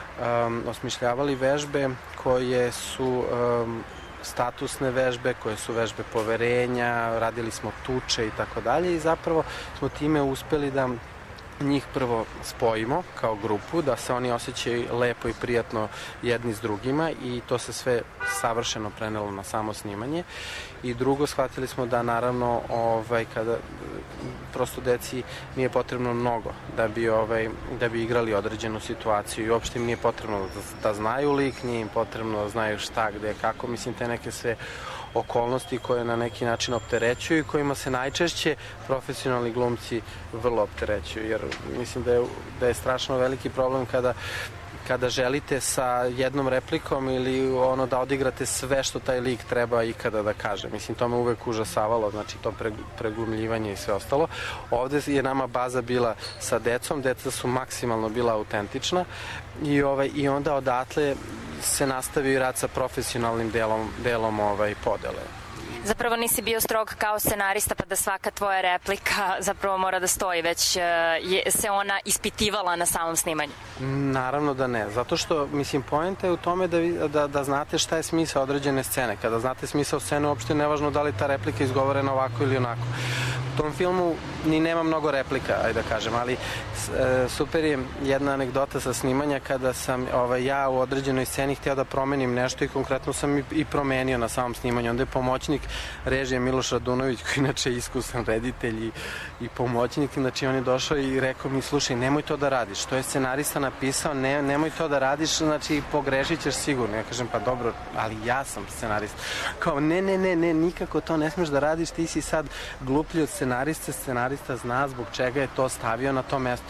um, osmišljavali vežbe koje su um, statusne vežbe, koje su vežbe poverenja, radili smo tuče i tako dalje i zapravo smo time uspeli da njih prvo spojimo kao grupu, da se oni osjećaju lepo i prijatno jedni s drugima i to se sve savršeno prenelo na samo snimanje. I drugo, shvatili smo da naravno ovaj, kada prosto deci nije potrebno mnogo da bi, ovaj, da bi igrali određenu situaciju i uopšte im nije potrebno da, da znaju lik, nije im potrebno da znaju šta, gde, kako, mislim te neke sve okolnosti koje na neki način opterećuju i kojima se najčešće profesionalni glumci vrlo opterećuju, jer mislim da je, da je strašno veliki problem kada kada želite sa jednom replikom ili ono da odigrate sve što taj lik treba ikada da kaže. Mislim, to me uvek užasavalo, znači to preglumljivanje i sve ostalo. Ovde je nama baza bila sa decom, deca su maksimalno bila autentična i, ovaj, i onda odatle se nastavio i rad sa profesionalnim delom, delom ovaj, podele. Zapravo nisi bio strog kao scenarista pa da svaka tvoja replika zapravo mora da stoji, već je se ona ispitivala na samom snimanju. Naravno da ne, zato što, mislim, poenta je u tome da, vi, da, da znate šta je smisao određene scene. Kada znate smisao scene, uopšte nevažno da li ta replika izgovorena ovako ili onako. U tom filmu ni nema mnogo replika, ajde da kažem, ali e, super je jedna anegdota sa snimanja kada sam ovaj, ja u određenoj sceni htio da promenim nešto i konkretno sam i, i promenio na samom snimanju. Onda je pomoćnik režije Miloš Radunović, koji inače je iskusan reditelj i, i pomoćnik, znači on je došao i rekao mi, slušaj, nemoj to da radiš, to je scenarista napisao, ne, nemoj to da radiš, znači pogrešit ćeš sigurno. Ja kažem, pa dobro, ali ja sam scenarista. Kao, ne, ne, ne, ne, nikako to ne smeš da radiš, ti si sad gluplji od scenariste, scenarista zna zbog čega je to stavio na to mesto.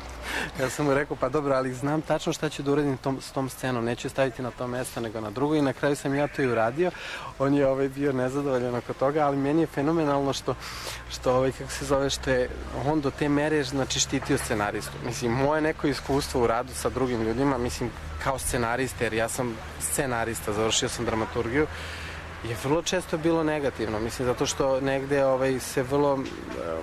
Ja sam mu rekao, pa dobro, ali znam tačno šta ću da uradim tom, s tom scenom, neću staviti na to mesto nego na drugo i na kraju sam ja to i uradio. On je ovaj, bio nezadovoljan oko toga, ali meni je fenomenalno što, što ovaj, kako se zove, što je on do te mere, znači, štitio scenaristu. Mislim, moje neko iskustvo u radu sa drugim ljudima, mislim, kao scenarista, jer ja sam scenarista, završio sam dramaturgiju, je vrlo često bilo negativno, mislim, zato što negde ovaj, se vrlo um,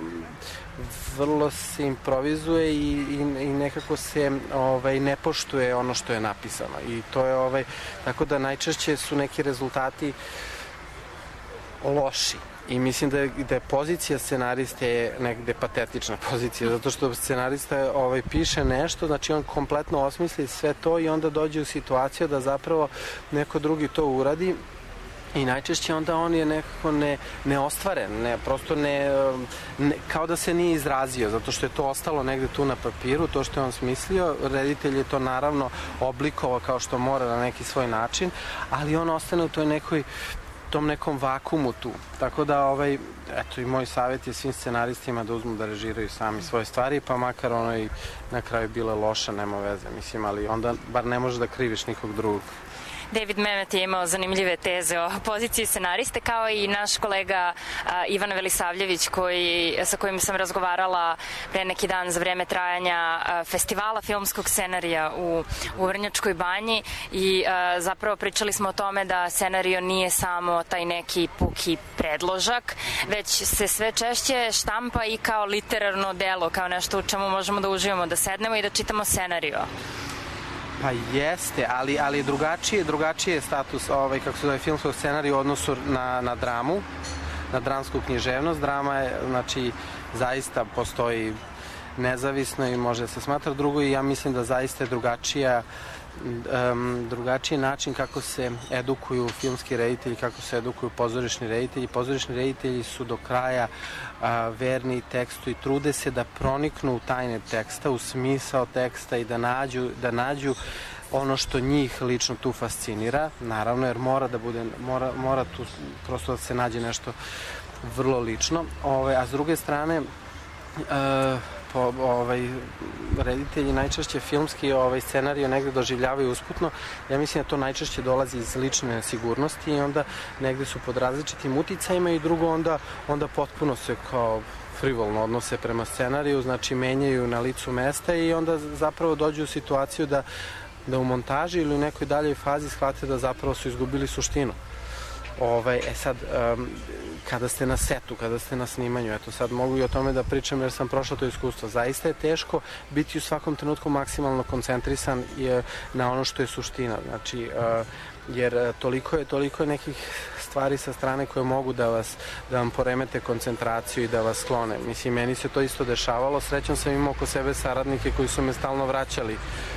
vrlo se improvizuje i, i, i nekako se ovaj, ne poštuje ono što je napisano i to je ovaj, tako da najčešće su neki rezultati loši, I mislim da je, da je pozicija scenariste je negde patetična pozicija, zato što scenarista ovaj, piše nešto, znači on kompletno osmisli sve to i onda dođe u situaciju da zapravo neko drugi to uradi i najčešće onda on je nekako ne, neostvaren, ne, prosto ne, ne, kao da se nije izrazio, zato što je to ostalo negde tu na papiru, to što je on smislio, reditelj je to naravno oblikovao kao što mora na neki svoj način, ali on ostane u toj nekoj tom nekom vakumu tu. Tako da, ovaj, eto i moj savjet je svim scenaristima da uzmu da režiraju sami svoje stvari, pa makar ono i na kraju bila loša, nema veze, mislim, ali onda bar ne možeš da kriviš nikog drugog. David Mamet je imao zanimljive teze o poziciji scenariste, kao i naš kolega a, Ivan Velisavljević, koji, sa kojim sam razgovarala pre neki dan za vreme trajanja a, festivala filmskog scenarija u, u Vrnjačkoj banji i a, zapravo pričali smo o tome da scenario nije samo taj neki puki predložak, već se sve češće štampa i kao literarno delo, kao nešto u čemu možemo da uživamo, da sednemo i da čitamo scenario. Pa jeste, ali, ali drugačije, drugačije je status ovaj, kako se zove, filmskog scenarija u odnosu na, na dramu, na dramsku književnost. Drama je, znači, zaista postoji nezavisno i može se smatra drugo i ja mislim da zaista je drugačija um, drugačiji način kako se edukuju filmski reditelji, kako se edukuju pozorišni reditelji. Pozorišni reditelji su do kraja a, verni tekstu i trude se da proniknu u tajne teksta, u smisao teksta i da nađu, da nađu ono što njih lično tu fascinira, naravno, jer mora da bude, mora, mora tu prosto da se nađe nešto vrlo lično. Ove, a s druge strane, e, po, ovaj, reditelji najčešće filmski ovaj, scenariju negde doživljavaju usputno. Ja mislim da to najčešće dolazi iz lične sigurnosti i onda negde su pod različitim uticajima i drugo onda, onda potpuno se kao frivolno odnose prema scenariju, znači menjaju na licu mesta i onda zapravo dođu u situaciju da, da u montaži ili u nekoj daljoj fazi shvate da zapravo su izgubili suštinu. Ovaj, e sad, um, kada ste na setu, kada ste na snimanju, eto sad mogu i o tome da pričam jer sam prošao to iskustvo. Zaista je teško biti u svakom trenutku maksimalno koncentrisan na ono što je suština. Znači, uh, jer toliko je, toliko je nekih stvari sa strane koje mogu da vas, da vam poremete koncentraciju i da vas sklone. Mislim, meni se to isto dešavalo. Srećom sam imao oko sebe saradnike koji su me stalno vraćali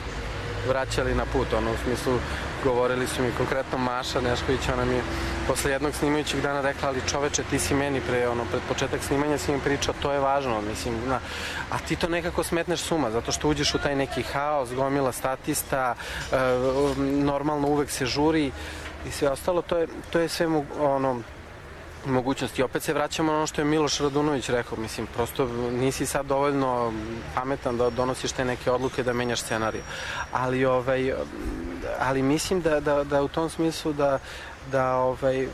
vraćali na put, ono, u smislu, govorili su mi, konkretno Maša Nešković, ona mi je posle jednog snimajućeg dana rekla, ali čoveče, ti si meni pre, ono, pred početak snimanja si mi pričao, to je važno, mislim, na, a ti to nekako smetneš suma, zato što uđeš u taj neki haos, gomila statista, e, normalno uvek se žuri i sve ostalo, to je, to je sve, ono, mogućnosti. Opet se vraćamo na ono što je Miloš Radunović rekao, mislim, prosto nisi sad dovoljno pametan da donosiš te neke odluke da menjaš scenarij. Ali, ovaj, ali mislim da, da, da u tom smislu da, da ovaj,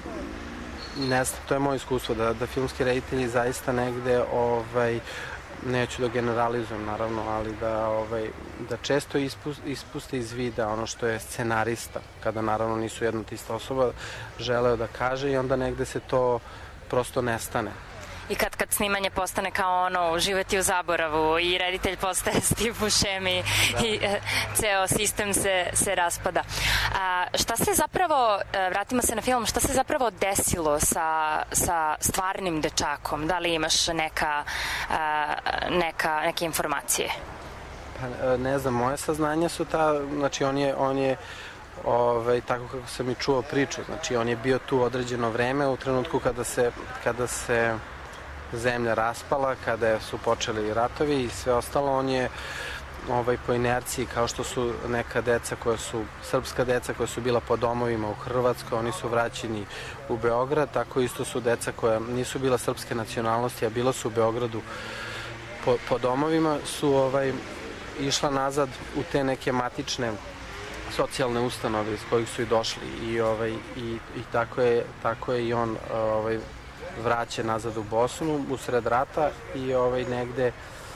ne znam, to je moje iskustvo, da, da filmski reditelji zaista negde, ovaj, neću da generalizujem naravno, ali da, ovaj, da često ispuste iz vida ono što je scenarista, kada naravno nisu jedna tista osoba, želeo da kaže i onda negde se to prosto nestane. I kad kad snimanje postane kao ono uživati u zaboravu i reditelj postaje Steve Buscemi da. i e, ceo sistem se, se raspada. A, šta se zapravo, vratimo se na film, šta se zapravo desilo sa, sa stvarnim dečakom? Da li imaš neka, a, neka, neke informacije? Pa, ne znam, moje saznanja su ta, znači on je, on je Ove, tako kako sam i čuo priču, znači on je bio tu određeno vreme u trenutku kada se, kada se zemlja raspala, kada su počeli ratovi i sve ostalo, on je ovaj, po inerciji, kao što su neka deca koja su, srpska deca koja su bila po domovima u Hrvatskoj, oni su vraćeni u Beograd, tako isto su deca koja nisu bila srpske nacionalnosti, a bila su u Beogradu po, po domovima, su ovaj, išla nazad u te neke matične socijalne ustanove iz kojih su i došli i, ovaj, i, i tako, je, tako je i on ovaj, vraća nazad u Bosnu usred rata i ovaj, negde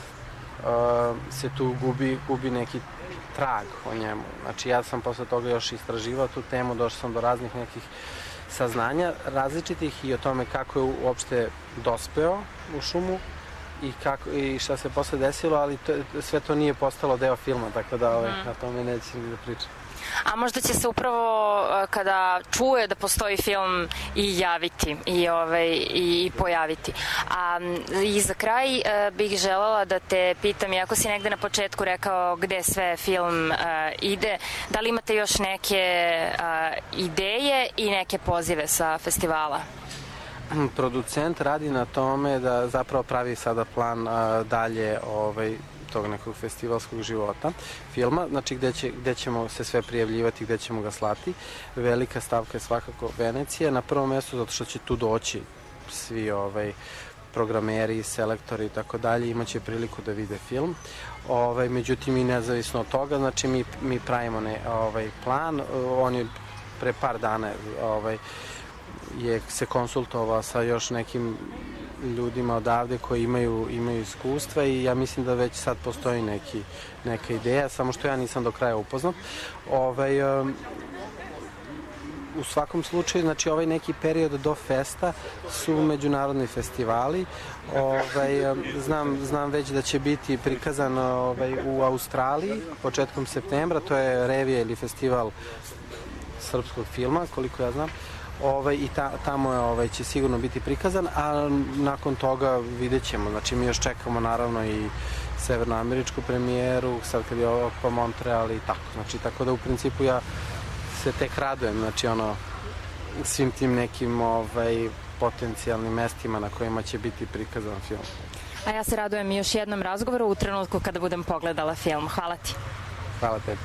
uh, se tu gubi, gubi neki trag o njemu. Znači ja sam posle toga još istraživao tu temu, došao sam do raznih nekih saznanja različitih i o tome kako je uopšte dospeo u šumu i, kako, i šta se posle desilo, ali to, sve to nije postalo deo filma, tako da ovaj, mm. na tome nećem da pričam. A možda će se upravo uh, kada čuje da postoji film i javiti i, ovaj, i, i pojaviti. A i za kraj uh, bih želela da te pitam, iako si negde na početku rekao gde sve film uh, ide, da li imate još neke uh, ideje i neke pozive sa festivala? Producent radi na tome da zapravo pravi sada plan a, dalje ovaj, tog nekog festivalskog života filma, znači gde, će, gde ćemo se sve prijavljivati, gde ćemo ga slati. Velika stavka je svakako Venecija, na prvom mestu zato što će tu doći svi ovaj, programeri, selektori i tako dalje, imaće priliku da vide film. Ovaj, međutim i nezavisno od toga, znači mi, mi pravimo ne, ovaj, plan, on je pre par dana ovaj, je se konsultovao sa još nekim ljudima odavde koji imaju, imaju iskustva i ja mislim da već sad postoji neki, neka ideja, samo što ja nisam do kraja upoznat. Ovaj, um, u svakom slučaju, znači ovaj neki period do festa su međunarodni festivali. Ovaj, znam, znam već da će biti prikazan ovaj, u Australiji početkom septembra, to je revija ili festival srpskog filma, koliko ja znam. Ovaj, i ta, tamo je, ovaj, će sigurno biti prikazan, a nakon toga vidjet ćemo. Znači mi još čekamo naravno i severnoameričku premijeru, sad kad je pa Montreal i tako. Znači tako da u principu ja se tek radujem, znači ono svim tim nekim ovaj, potencijalnim mestima na kojima će biti prikazan film. A ja se radujem još jednom razgovoru u trenutku kada budem pogledala film. Hvala ti. Hvala tebi.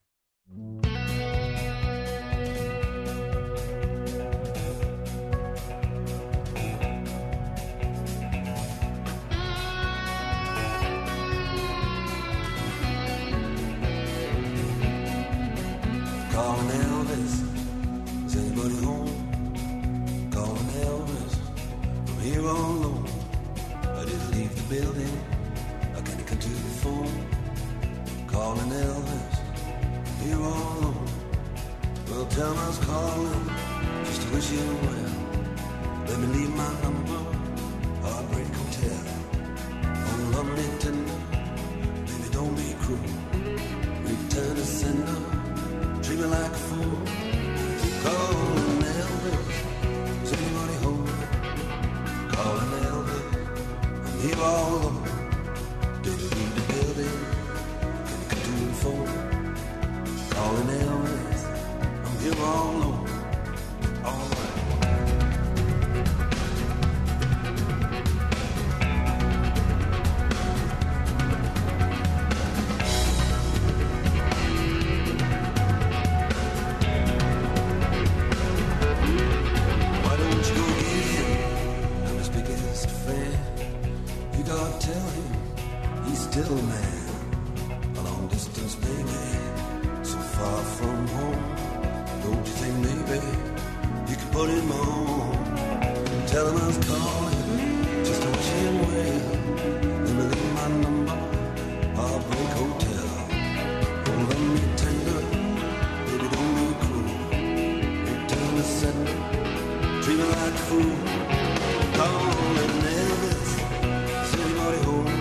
Calling Elvis, is anybody home? Calling Elvis, from here all alone. I didn't leave the building, I can't come to the phone. Calling Elvis, from here all alone. Well, tell me I was calling, just to wish you well. Let me leave my number, Heartbreak Hotel. Oh, lovely tender, baby don't be cruel. Return to sender, treat me like a fool. Calling Elvis, is anybody home? Calling Elvis, I'm here all alone. Didn't leave the building, can't come to the phone. Calling Elvis, I'm here all alone. All right. Still man, a long distance baby, so far from home. Don't you think maybe you could put him on? Tell him I was calling, just to wish him well. Let me leave my number, Heartbreak Hotel. Oh, love me tender, baby don't be cruel. Return to sender, treat me like a fool. Calling Elvis, is anybody home?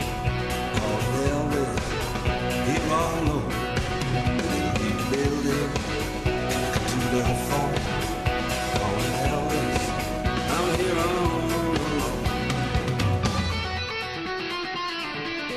Here all alone, leave the building, come to the phone. Calling Elvis, I'm here all alone.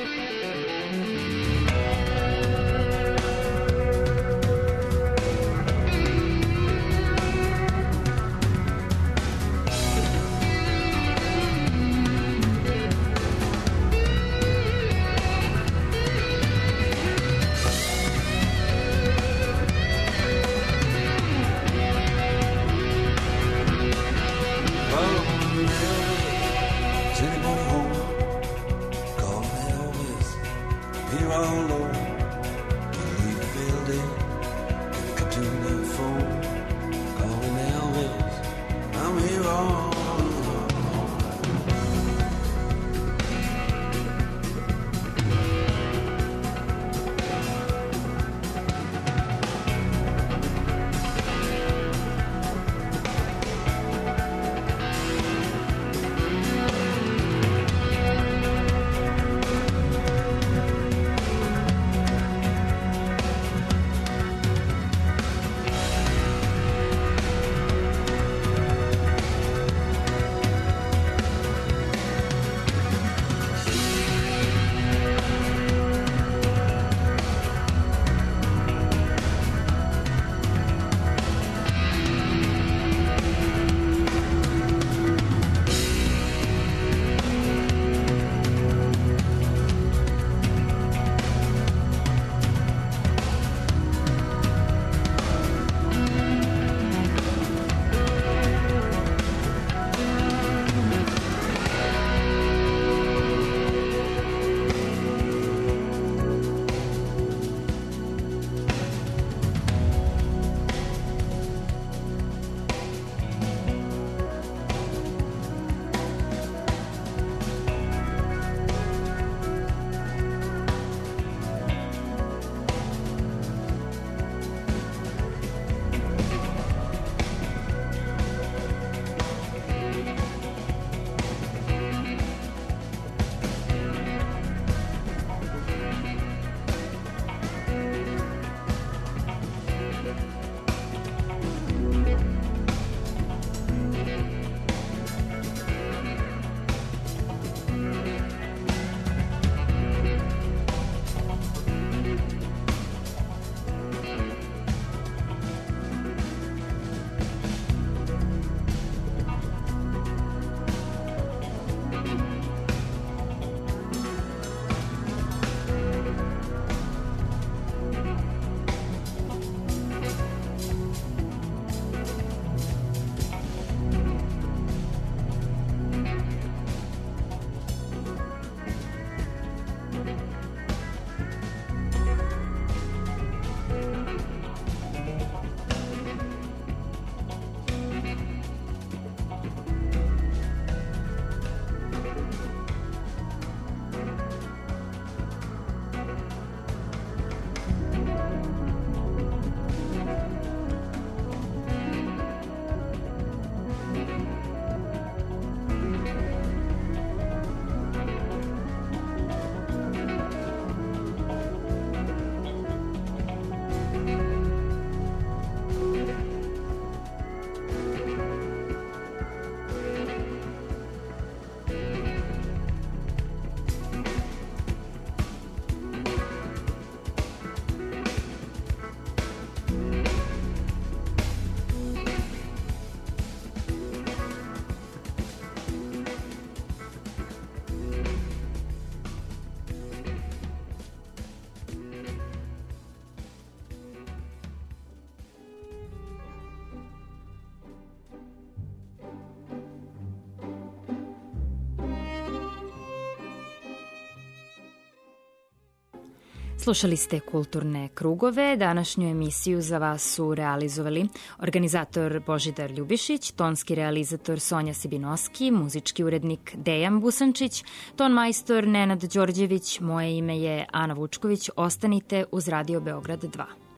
Slušali ste Kulturne krugove. Današnju emisiju za vas su realizovali organizator Božidar Ljubišić, tonski realizator Sonja Sibinoski, muzički urednik Dejan Busančić, ton majstor Nenad Đorđević, moje ime je Ana Vučković. Ostanite uz Radio Beograd dva.